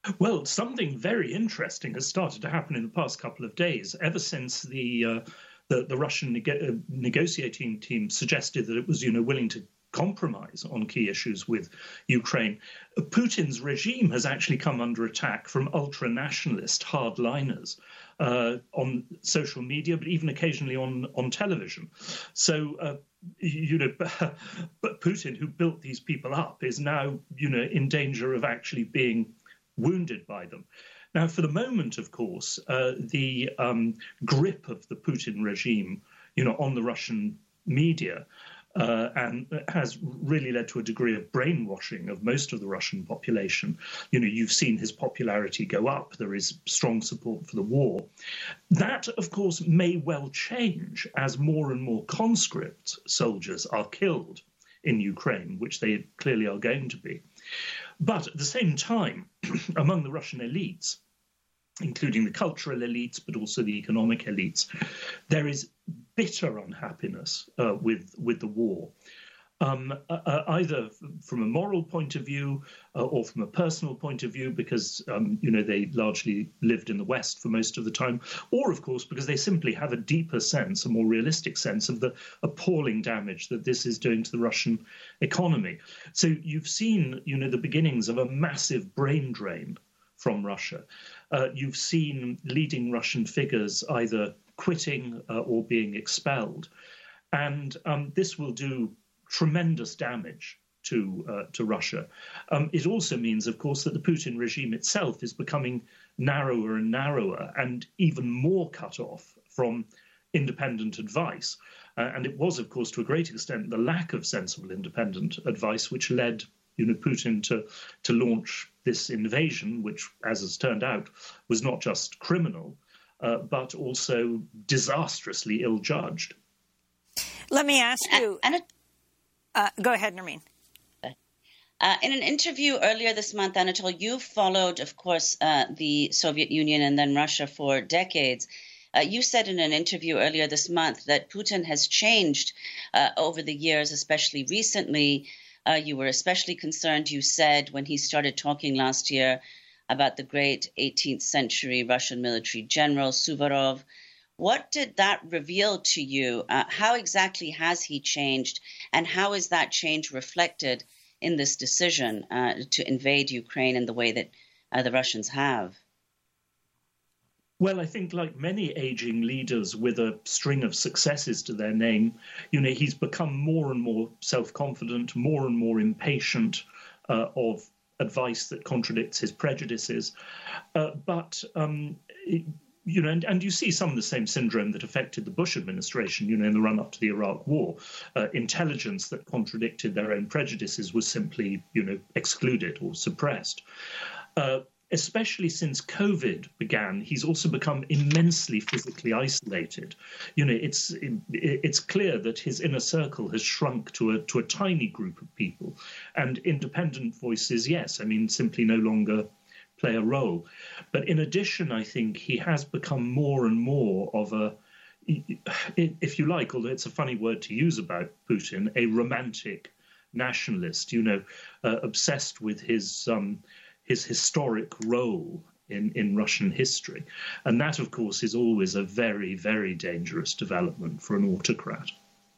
S23: Well, something very interesting has started to happen in the past couple of days, ever since the uh, the, the Russian neg- negotiating team suggested that it was, you know, willing to compromise on key issues with Ukraine. Putin's regime has actually come under attack from ultra-nationalist hardliners uh, on social media, but even occasionally on, on television. So, uh, you know, but Putin, who built these people up, is now, you know, in danger of actually being wounded by them. Now, for the moment, of course, uh, the um, grip of the Putin regime, you know, on the Russian media uh, and has really led to a degree of brainwashing of most of the Russian population. You know, you've seen his popularity go up. There is strong support for the war. That, of course, may well change as more and more conscript soldiers are killed in Ukraine, which they clearly are going to be. But at the same time, among the Russian elites, including the cultural elites, but also the economic elites, there is bitter unhappiness uh, with, with the war, um, uh, either from a moral point of view uh, or from a personal point of view, because, um, you know, they largely lived in the West for most of the time, or, of course, because they simply have a deeper sense, a more realistic sense of the appalling damage that this is doing to the Russian economy. So you've seen, you know, the beginnings of a massive brain drain from Russia. Uh, you've seen leading Russian figures either quitting uh, or being expelled. And um, this will do tremendous damage to uh, to Russia. Um, it also means, of course, that the Putin regime itself is becoming narrower and narrower and even more cut off from independent advice. Uh, and it was, of course, to a great extent, the lack of sensible independent advice which led, you know, Putin to to launch this invasion, which, as has turned out, was not just criminal, uh, but also disastrously ill-judged.
S12: Let me ask you. And uh, go ahead, Nermeen.
S1: Uh, in an interview earlier this month, Anatol, you followed, of course, uh, the Soviet Union and then Russia for decades. Uh, you said in an interview earlier this month that Putin has changed uh, over the years, especially recently. Uh, you were especially concerned, you said, when he started talking last year about the great eighteenth century Russian military general Suvorov. What did that reveal to you? Uh, how exactly has he changed, and how is that change reflected in this decision uh, to invade Ukraine in the way that uh, the Russians have?
S23: Well, I think like many aging leaders with a string of successes to their name, you know, he's become more and more self-confident, more and more impatient uh, of advice that contradicts his prejudices. Uh, but, um, it, you know, and, and you see some of the same syndrome that affected the Bush administration, you know, in the run-up to the Iraq War. Uh, intelligence that contradicted their own prejudices was simply, you know, excluded or suppressed. Uh, Especially since COVID began, he's also become immensely physically isolated. You know, it's it's clear that his inner circle has shrunk to a to a tiny group of people, and independent voices, yes, I mean, simply no longer play a role. But in addition, I think he has become more and more of a, if you like, although it's a funny word to use about Putin, a romantic nationalist. You know, uh, obsessed with his um, his historic role in, in Russian history. And that, of course, is always a very, very dangerous development for an autocrat.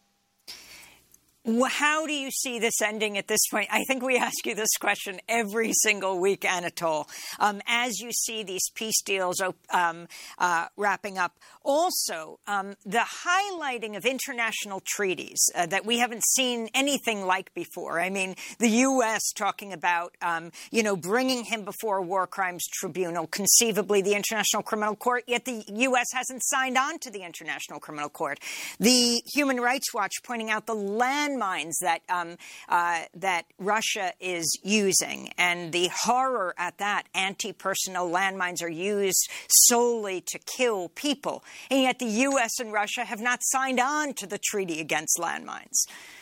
S12: How do you see this ending at this point? I think we ask you this question every single week, Anatol. Um, as you see these peace deals um, uh, wrapping up, also um, the highlighting of international treaties uh, that we haven't seen anything like before. I mean, the U S talking about, um, you know, bringing him before a war crimes tribunal, conceivably the International Criminal Court, yet the U S hasn't signed on to the International Criminal Court. The Human Rights Watch pointing out the land mines that um, uh, that Russia is using, and the horror at that. Anti-personnel landmines are used solely to kill people, and yet the U S and Russia have not signed on to the treaty against landmines.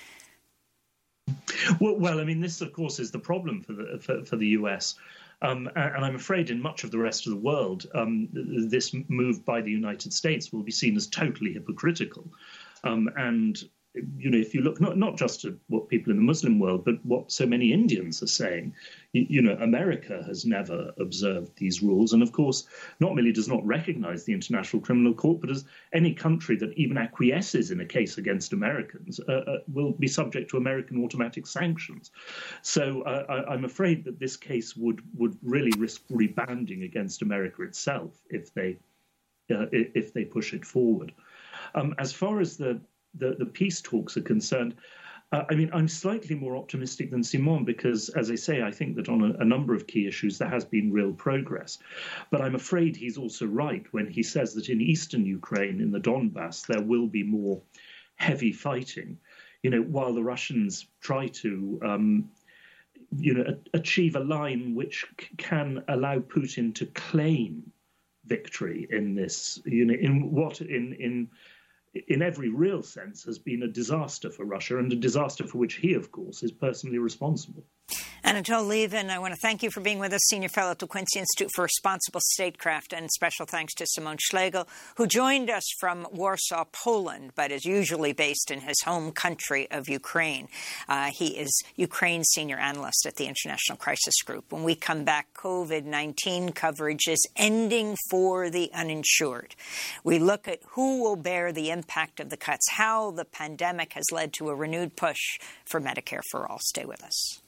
S23: Well, well I mean, this, of course, is the problem for the for, for the U S. Um, and I'm afraid in much of the rest of the world, um, this move by the United States will be seen as totally hypocritical. Um, and you know, if you look not, not just at what people in the Muslim world, but what so many Indians are saying, you, you know, America has never observed these rules. And of course, not merely does not recognize the International Criminal Court, but as any country that even acquiesces in a case against Americans uh, uh, will be subject to American automatic sanctions. So uh, I, I'm afraid that this case would, would really risk rebounding against America itself if they, uh, if they push it forward. Um, as far as the The, the peace talks are concerned, uh, I mean, I'm slightly more optimistic than Simon because, as I say, I think that on a, a number of key issues there has been real progress. But I'm afraid he's also right when he says that in eastern Ukraine, in the Donbass, there will be more heavy fighting. You know, while the Russians try to, um, you know, a- achieve a line which c- can allow Putin to claim victory in this, you know, in what in in. in every real sense, has been a disaster for Russia and a disaster for which he, of course, is personally responsible.
S12: Anatol Lieven, I want to thank you for being with us, Senior Fellow at the Quincy Institute for Responsible Statecraft, and special thanks to Simon Schlegel, who joined us from Warsaw, Poland, but is usually based in his home country of Ukraine. Uh, he is Ukraine's Senior Analyst at the International Crisis Group. When we come back, COVID nineteen coverage is ending for the uninsured. We look at who will bear the impact of the cuts, how the pandemic has led to a renewed push for Medicare for All. Stay with us.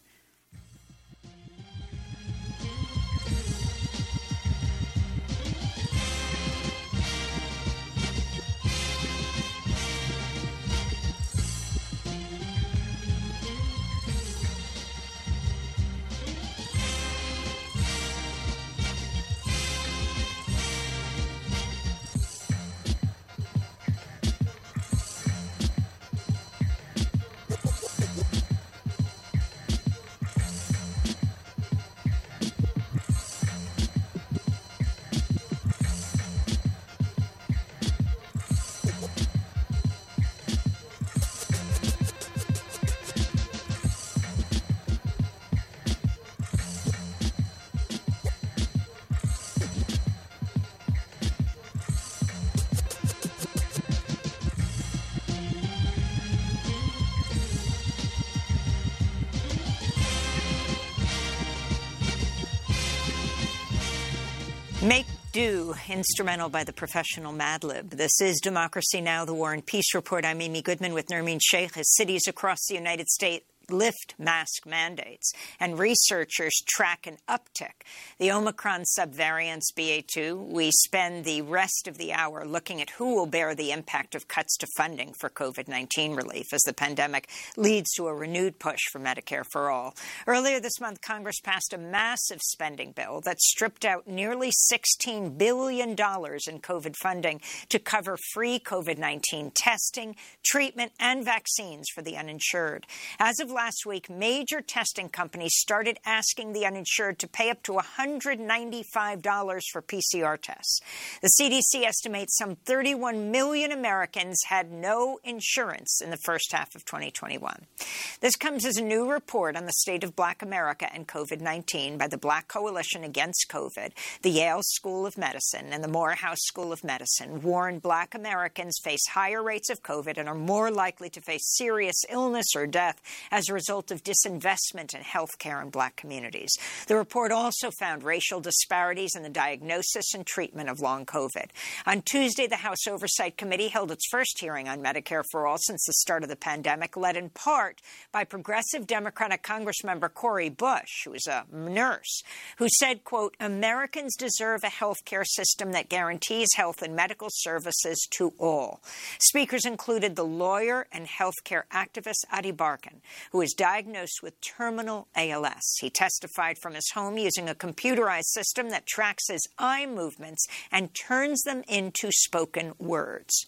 S12: Make Do, instrumental by the professional Madlib. This is Democracy Now!, the War and Peace Report. I'm Amy Goodman with Nermeen Sheikh. As cities across the United States lift mask mandates and researchers track an uptick. The Omicron subvariants B A two, we spend the rest of the hour looking at who will bear the impact of cuts to funding for COVID nineteen relief as the pandemic leads to a renewed push for Medicare for All. Earlier this month, Congress passed a massive spending bill that stripped out nearly sixteen billion dollars in COVID funding to cover free COVID nineteen testing, treatment, and vaccines for the uninsured. As of last week, major testing companies started asking the uninsured to pay up to one hundred ninety-five dollars for P C R tests. The C D C estimates some thirty-one million Americans had no insurance in the first half of twenty twenty-one. This comes as a new report on the state of Black America and COVID nineteen by the Black Coalition Against COVID, the Yale School of Medicine, and the Morehouse School of Medicine warn Black Americans face higher rates of COVID and are more likely to face serious illness or death as a result of disinvestment in health care in Black communities. The report also found racial disparities in the diagnosis and treatment of long COVID. On Tuesday, the House Oversight Committee held its first hearing on Medicare for All since the start of the pandemic, led in part by progressive Democratic Congressmember Cori Bush, who is a nurse, who said, quote, "Americans deserve a health care system that guarantees health and medical services to all." Speakers included the lawyer and health care activist Adi Barkan, who was diagnosed with terminal A L S. He testified from his home using a computerized system that tracks his eye movements and turns them into spoken words.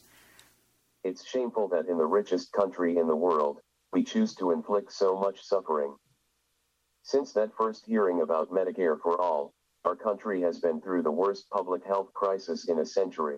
S14: It's shameful that in the richest country in the world, we choose to inflict so much suffering. Since that first hearing about Medicare for All, our country has been through the worst public health crisis in a century.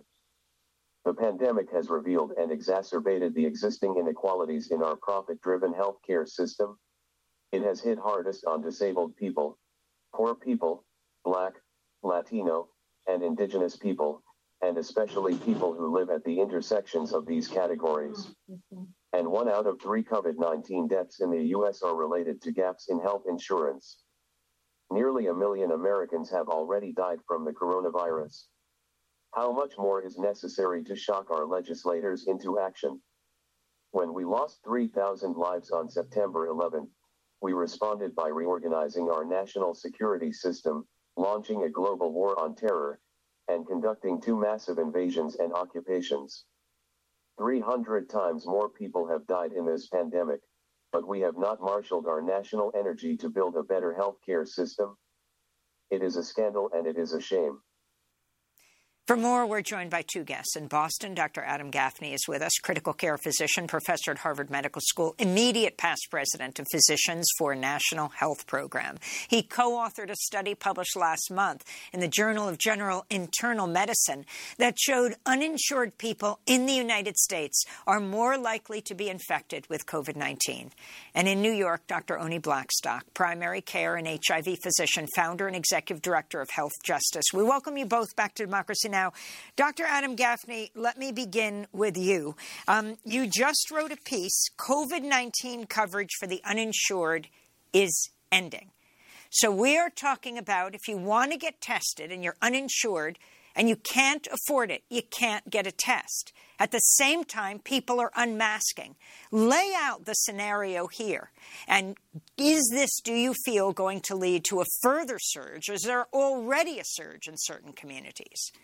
S14: The pandemic has revealed and exacerbated the existing inequalities in our profit-driven healthcare system. It has hit hardest on disabled people, poor people, Black, Latino, and Indigenous people, and especially people who live at the intersections of these categories. and one out of three COVID nineteen deaths in the U S are related to gaps in health insurance. Nearly a million Americans have already died from the coronavirus. How much more is necessary to shock our legislators into action? When we lost three thousand lives on September eleventh, we responded by reorganizing our national security system, launching a global war on terror, and conducting two massive invasions and occupations. three hundred times more people have died in this pandemic, but we have not marshaled our national energy to build a better healthcare system. It is a scandal and it is a shame.
S12: For more, we're joined by two guests in Boston. Doctor Adam Gaffney is with us, critical care physician, professor at Harvard Medical School, immediate past president of Physicians for a National Health Program. He co-authored a study published last month in the Journal of General Internal Medicine that showed uninsured people in the United States are more likely to be infected with COVID nineteen. And in New York, Doctor Oni Blackstock, primary care and H I V physician, founder and executive director of Health Justice. We welcome you both back to Democracy Now! Doctor Adam Gaffney, let me begin with you. Um, you just wrote a piece, COVID nineteen coverage for the uninsured is ending. So we are talking about if you want to get tested and you're uninsured and you can't afford it, you can't get a test. At the same time, people are unmasking. Lay out the scenario here. And is this, do you feel, going to lead to a further surge? Is there already a surge in certain communities?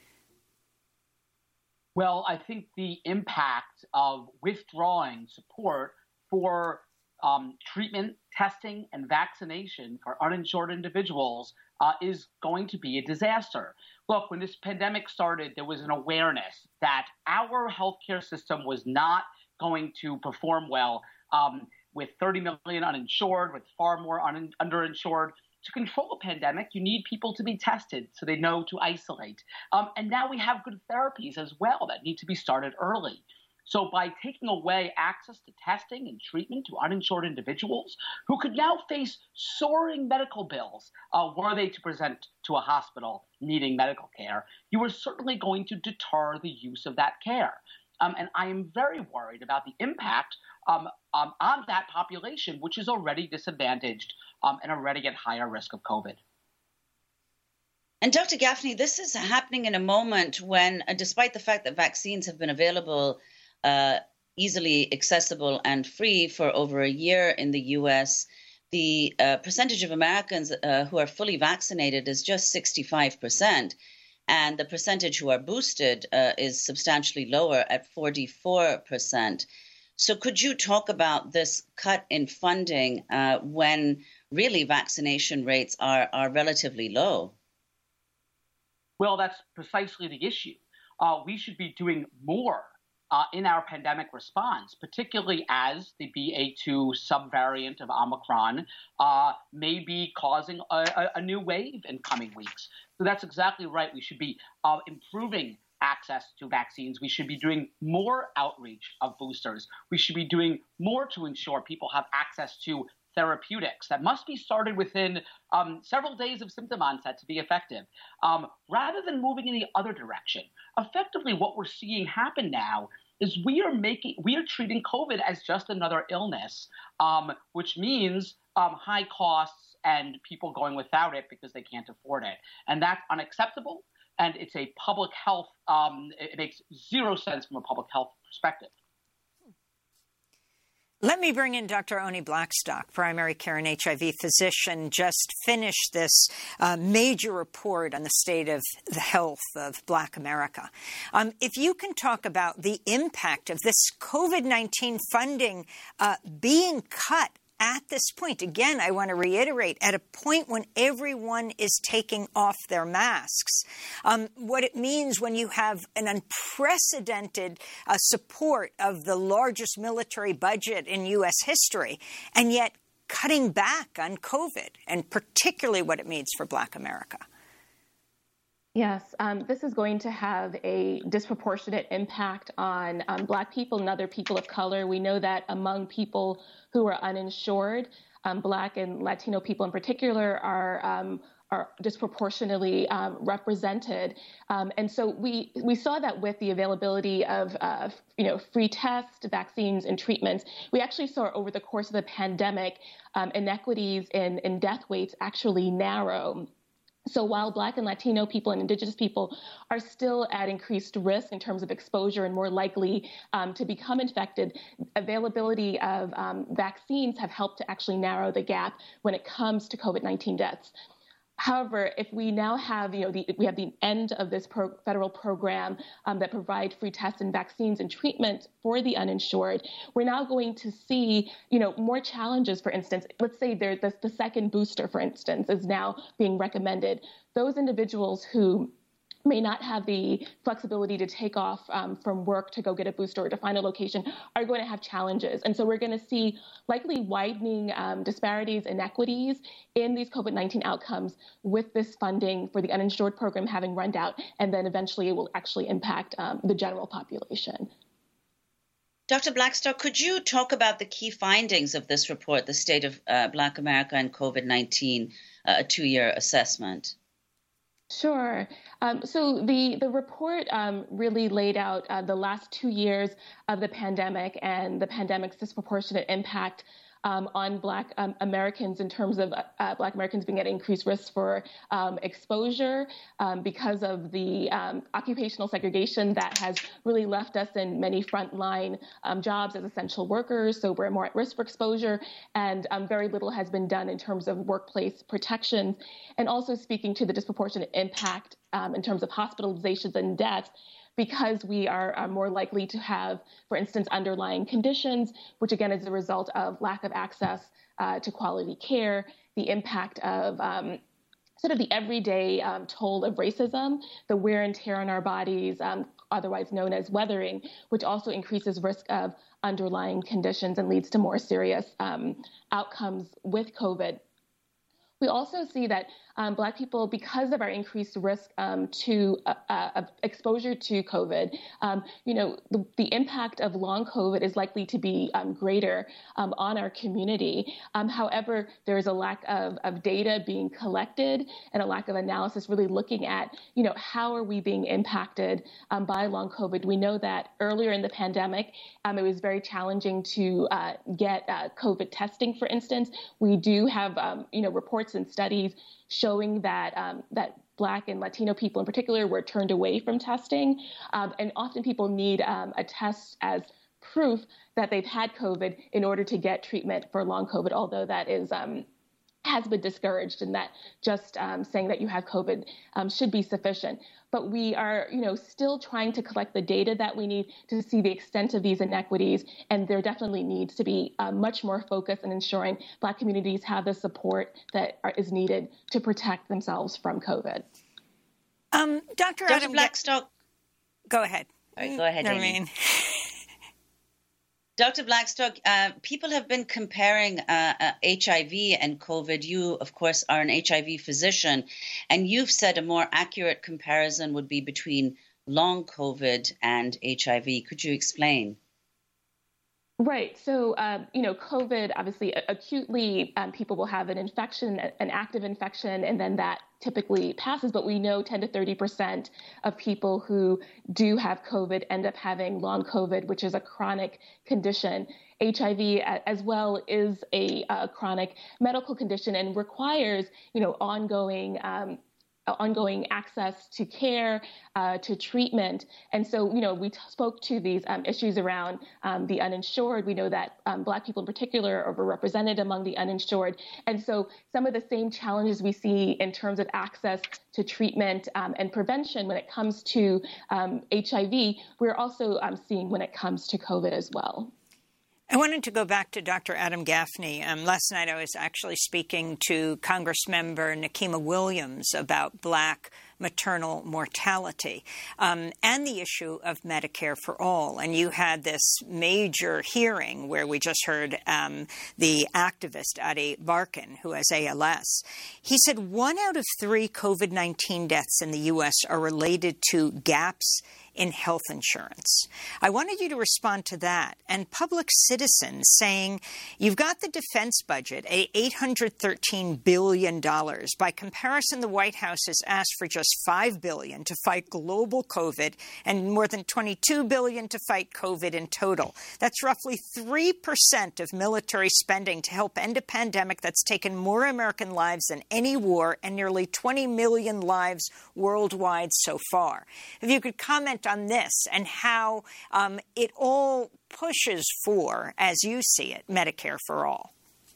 S2: Well, I think the impact of withdrawing support for um, treatment, testing, and vaccination for uninsured individuals uh, is going to be a disaster. Look, when this pandemic started, there was an awareness that our healthcare system was not going to perform well um, with thirty million uninsured, with far more un- underinsured. To control a pandemic, you need people to be tested so they know to isolate. Um, and now we have good therapies as well that need to be started early. So by taking away access to testing and treatment to uninsured individuals who could now face soaring medical bills uh, were they to present to a hospital needing medical care, you are certainly going to deter the use of that care. Um, and I am very worried about the impact um, um, on that population, which is already disadvantaged um, and already at higher risk of COVID.
S1: And Doctor Gaffney, this is happening in a moment when, uh, despite the fact that vaccines have been available, uh, easily accessible and free for over a year in the U S, the uh, percentage of Americans uh, who are fully vaccinated is just sixty-five percent. And the percentage who are boosted uh, is substantially lower at forty-four percent. So could you talk about this cut in funding uh, when really vaccination rates are, are relatively low?
S2: Well, that's precisely the issue. Uh, we should be doing more uh, in our pandemic response, particularly as the B A two subvariant of Omicron uh, may be causing a, a, a new wave in coming weeks. So that's exactly right. We should be uh, improving access to vaccines. We should be doing more outreach of boosters. We should be doing more to ensure people have access to therapeutics that must be started within um, several days of symptom onset to be effective, um, rather than moving in the other direction. Effectively, what we're seeing happen now is we are making, we are treating COVID as just another illness, um, which means um, high costs and people going without it because they can't afford it. And that's unacceptable. And it's a public health, um, it makes zero sense from a public health perspective.
S12: Let me bring in Doctor Oni Blackstock, primary care and H I V physician, just finished this uh, major report on the state of the health of Black America. Um, if you can talk about the impact of this COVID nineteen funding uh, being cut at this point, again, I want to reiterate, at a point when everyone is taking off their masks, um, what it means when you have an unprecedented uh, support of the largest military budget in U S history, and yet cutting back on COVID, and particularly what it means for Black America.
S6: Yes, um, this is going to have a disproportionate impact on um, Black people and other people of color. We know that among people who are uninsured, um, Black and Latino people in particular are um, are disproportionately um, represented. Um, and so we we saw that with the availability of uh, you know free tests, vaccines, and treatments. We actually saw over the course of the pandemic um, inequities in, in death rates actually narrow. So while Black and Latino people and Indigenous people are still at increased risk in terms of exposure and more likely um, to become infected, availability of um, vaccines have helped to actually narrow the gap when it comes to COVID nineteen deaths. However, if we now have, you know, the, we have the end of this pro federal program um, that provide free tests and vaccines and treatment for the uninsured, we're now going to see, you know, more challenges. For instance, let's say there, the, the second booster, for instance, is now being recommended. Those individuals who may not have the flexibility to take off um, from work to go get a booster or to find a location are going to have challenges. And so we're going to see likely widening um, disparities, inequities in these COVID nineteen outcomes with this funding for the uninsured program having run out, and then eventually it will actually impact um, the general population.
S1: Doctor Blackstock, could you talk about the key findings of this report, the State of uh, Black America and COVID nineteen, uh, a two-year assessment?
S6: Sure. Um, so the, the report um, really laid out uh, the last two years of the pandemic and the pandemic's disproportionate impact um, on Black um, Americans in terms of uh, Black Americans being at increased risk for um, exposure um, because of the um, occupational segregation that has really left us in many frontline um, jobs as essential workers. So we're more at risk for exposure, and um, very little has been done in terms of workplace protections, and also speaking to the disproportionate impact um, in terms of hospitalizations and deaths, because we are, are more likely to have, for instance, underlying conditions, which again is a result of lack of access uh, to quality care, the impact of um, sort of the everyday um, toll of racism, the wear and tear on our bodies, um, otherwise known as weathering, which also increases risk of underlying conditions and leads to more serious um, outcomes with COVID. We also see that um, Black people, because of our increased risk um, to uh, uh, exposure to COVID, um, you know, the, the impact of long COVID is likely to be um, greater um, on our community. Um, however, there is a lack of, of data being collected and a lack of analysis really looking at, you know, how are we being impacted um, by long COVID. We know that earlier in the pandemic, um, it was very challenging to uh, get uh, COVID testing, for instance. We do have, um, you know, reports and studies showing that um, that Black and Latino people in particular were turned away from testing. Um, and often people need um, a test as proof that they've had COVID in order to get treatment for long COVID, although that is um, has been discouraged, and that just um, saying that you have COVID um, should be sufficient. But we are, you know, still trying to collect the data that we need to see the extent of these inequities, and there definitely needs to be uh, much more focus in ensuring Black communities have the support that are, is needed to protect themselves from COVID.
S12: Um, Doctor
S1: Doctor
S12: Adam
S1: Blackstock.
S12: Go ahead.
S1: All right, go ahead,
S12: I
S1: Amy.
S12: mean,
S1: Doctor Blackstock, uh, people have been comparing uh, uh, H I V and COVID. You, of course, are an H I V physician, and you've said a more accurate comparison would be between long COVID and H I V. Could you explain?
S6: Right. So, um, you know, COVID, obviously, acutely, um, people will have an infection, an active infection, and then that typically passes. But we know ten to thirty percent of people who do have COVID end up having long COVID, which is a chronic condition. H I V as well is a, a chronic medical condition and requires, you know, ongoing um ongoing access to care, uh, to treatment. And so, you know, we t- spoke to these um, issues around um, the uninsured. We know that um, Black people in particular are overrepresented among the uninsured. And so some of the same challenges we see in terms of access to treatment um, and prevention when it comes to um, H I V, we're also um, seeing when it comes to COVID as well.
S12: I wanted to go back to Doctor Adam Gaffney. Um, last night I was actually speaking to Congressmember Nikema Williams about Black maternal mortality, um, and the issue of Medicare for all. And you had this major hearing where we just heard um, the activist Adi Barkan, who has A L S. He said one out of three COVID nineteen deaths in the U S are related to gaps in health insurance. I wanted you to respond to that. And Public Citizen saying, you've got the defense budget at eight hundred thirteen billion dollars. By comparison, the White House has asked for just five billion dollars to fight global COVID and more than twenty-two billion dollars to fight COVID in total. That's roughly three percent of military spending to help end a pandemic that's taken more American lives than any war and nearly twenty million lives worldwide so far. If you could comment on this and how um, it all pushes for, as you see it, Medicare for all.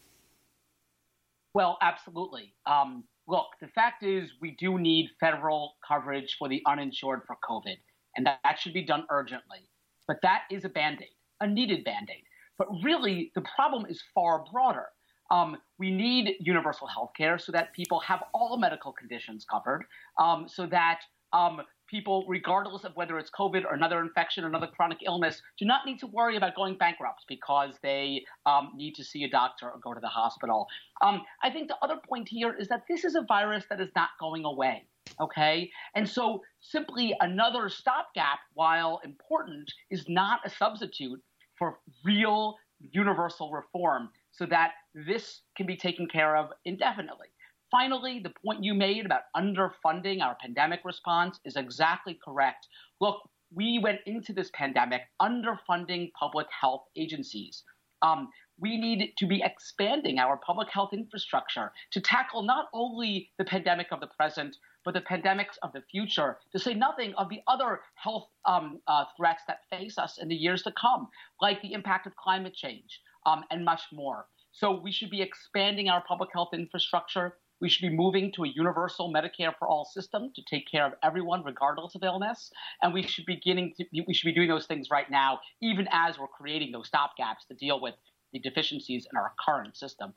S2: Well, absolutely. Um, look, the fact is we do need federal coverage for the uninsured for COVID, and that, that should be done urgently. But that is a Band-Aid, a needed Band-Aid. But really, the problem is far broader. Um, we need universal health care so that people have all medical conditions covered, um, so that um, people, regardless of whether it's COVID or another infection or another chronic illness, do not need to worry about going bankrupt because they um, need to see a doctor or go to the hospital. Um, I think the other point here is that this is a virus that is not going away, okay? And so simply another stopgap, while important, is not a substitute for real universal reform so that this can be taken care of indefinitely. Finally, the point you made about underfunding our pandemic response is exactly correct. Look, we went into this pandemic underfunding public health agencies. Um, we need to be expanding our public health infrastructure to tackle not only the pandemic of the present, but the pandemics of the future, to say nothing of the other health um, uh, threats that face us in the years to come, like the impact of climate change um, and much more. So we should be expanding our public health infrastructure. We should be moving to a universal Medicare for all system to take care of everyone regardless of illness. And we should beginning to, we should be doing those things right now, even as we're creating those stopgaps to deal with the deficiencies in our current system.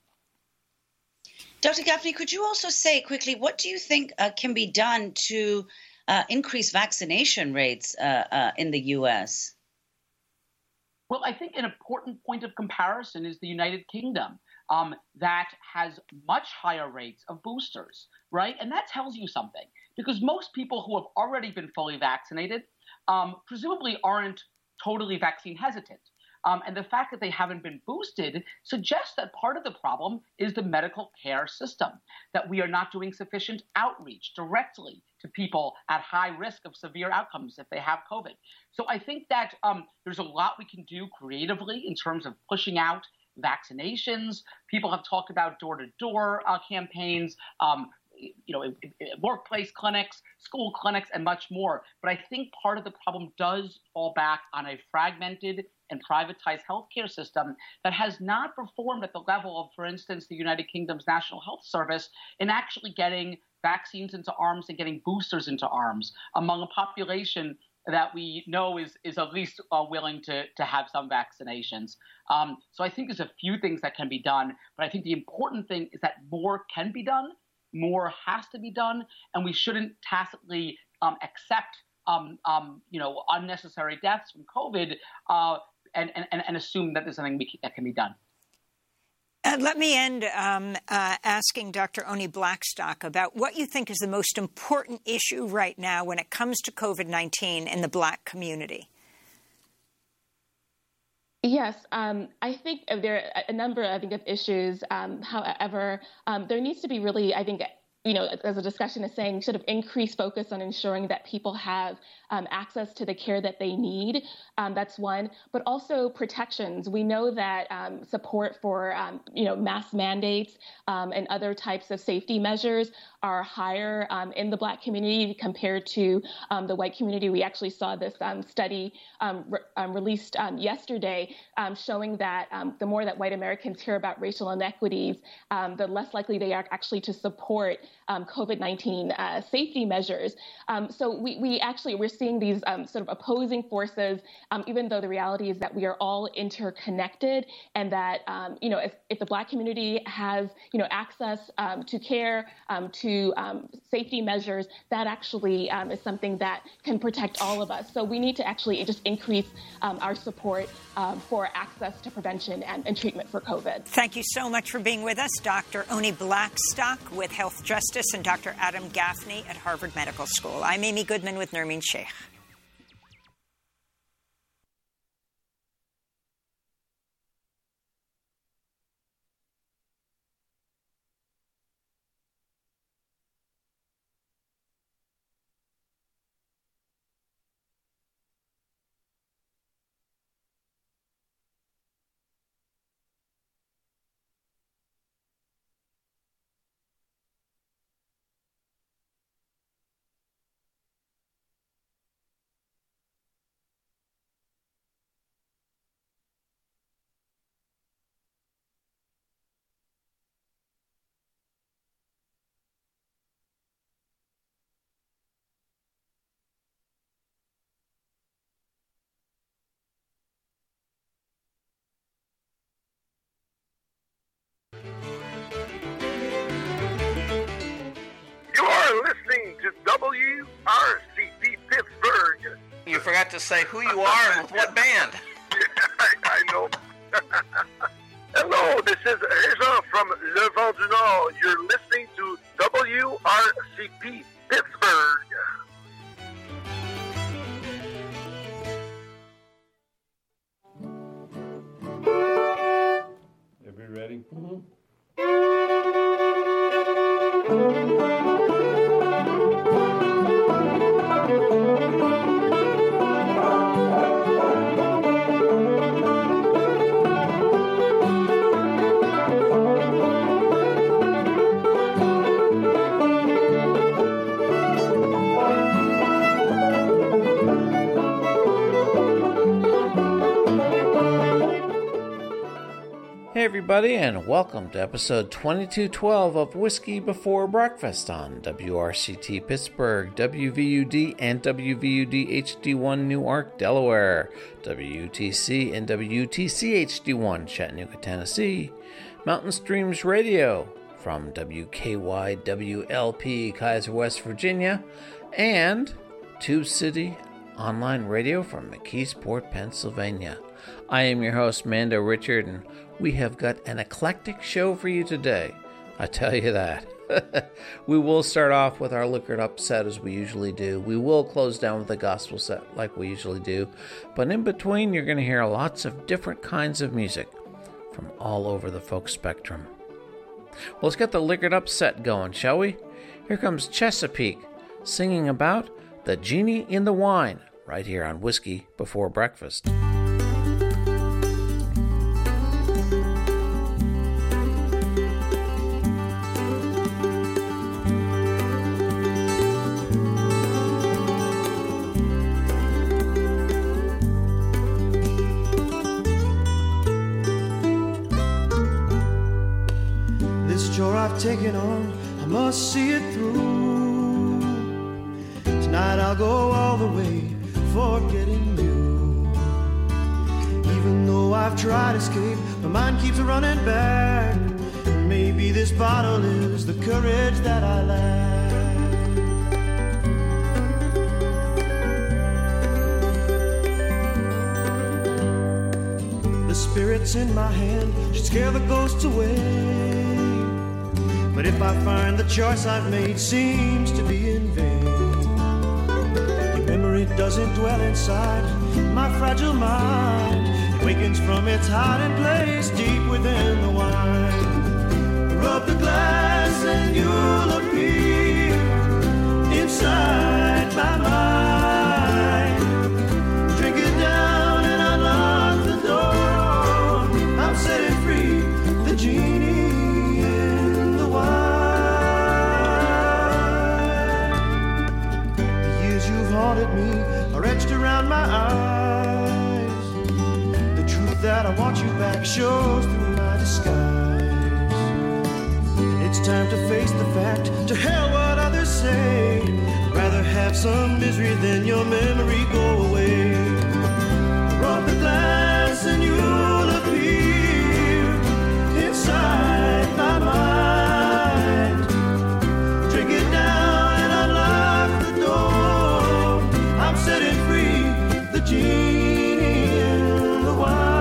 S1: Doctor Gaffney, could you also say quickly, what do you think uh, can be done to uh, increase vaccination rates uh, uh, in the U S?
S2: Well, I think an important point of comparison is the United Kingdom. Um, that has much higher rates of boosters, right? And that tells you something, because most people who have already been fully vaccinated um, presumably aren't totally vaccine hesitant. Um, and the fact that they haven't been boosted suggests that part of the problem is the medical care system, that we are not doing sufficient outreach directly to people at high risk of severe outcomes if they have COVID. So I think that um, there's a lot we can do creatively in terms of pushing out vaccinations. People have talked about door-to-door uh, campaigns, um, you know, workplace clinics, school clinics, and much more. But I think part of the problem does fall back on a fragmented and privatized healthcare system that has not performed at the level of, for instance, the United Kingdom's National Health Service in actually getting vaccines into arms and getting boosters into arms among a population that we know is is at least uh, willing to to have some vaccinations. Um, so I think there's a few things that can be done, but I think the important thing is that more can be done, more has to be done, and we shouldn't tacitly um, accept um, um, you know unnecessary deaths from COVID uh, and, and and assume that there's something we can, that can be done.
S12: Uh, let me end um, uh, asking Doctor Oni Blackstock about what you think is the most important issue right now when it comes to COVID nineteen in the Black community.
S6: Yes, um, I think there are a number, I think, of issues. Um, however, um, there needs to be really, I think, you know, as a discussion is saying, sort of increased focus on ensuring that people have um, access to the care that they need. Um, that's one, but also protections. We know that um, support for, um, you know, mask mandates um, and other types of safety measures are higher um, in the Black community compared to um, the white community. We actually saw this um, study um, re- um, released um, yesterday um, showing that um, the more that white Americans hear about racial inequities, um, the less likely they are actually to support um, COVID nineteen uh, safety measures. Um, so we, we actually, we're seeing these um, sort of opposing forces, um, even though the reality is that we are all interconnected, and that, um, you know, if, if the Black community has, you know, access um, to care, um, to um, safety measures, that actually um, is something that can protect all of us. So we need to actually just increase um, our support um, for access to prevention and, and treatment for COVID.
S12: Thank you so much for being with us, Doctor Oni Blackstock with Health Justice and Doctor Adam Gaffney at Harvard Medical School. I'm Amy Goodman with Nermeen Sheikh.
S7: Listening to W R C T Pittsburgh.
S8: You forgot to say who you are and with what band.
S7: Yeah, I, I know. Hello, this is Jean from Le Vent du Nord. You're listening to W R C P Pittsburgh.
S9: Everybody ready? Mm-hmm.
S24: Hey everybody, and welcome to episode twenty-two twelve of Whiskey Before Breakfast on W R C T Pittsburgh, W V U D and W V U D H D one Newark, Delaware, W U T C and W U T C H D one Chattanooga, Tennessee, Mountain Streams Radio from W K Y W L P Kaiser, West Virginia, and Tube City Online Radio from McKeesport, Pennsylvania. I am your host, Mando Richard, and we have got an eclectic show for you today. I tell you that. We will start off with our liquored up set as we usually do. We will close down with a gospel set like we usually do. But in between, you're going to hear lots of different kinds of music from all over the folk spectrum. Well, let's get the liquored up set going, shall we? Here comes Chesapeake singing about the genie in the wine right here on Whiskey Before Breakfast.
S25: I've taken on, I must see it through. Tonight I'll go all the way, forgetting you. Even though I've tried to escape, my mind keeps running back. And maybe this bottle is the courage that I lack. The spirit's in my hand should scare the ghosts away. But if I find the choice I've made seems to be in vain, your memory doesn't dwell inside my fragile mind. It wakens from its hiding place deep within the wine. Rub the glass and you'll appear inside my mind. Drink it down and unlock the door. I'm setting free the genie. Haunted me are etched around my eyes. The truth that I want you back shows through my disguise. It's time to face the fact. To hell what others say. Rather have some misery than your memory go away. Rub the glass and you'll appear inside my mind. Drink it down and unlock the door. I'm setting free the genie in the wine.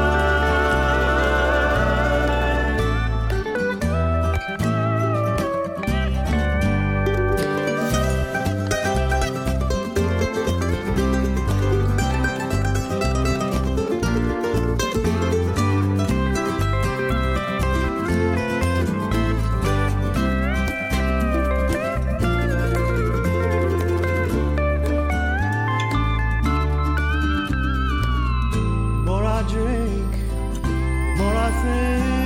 S25: More I drink, more I think.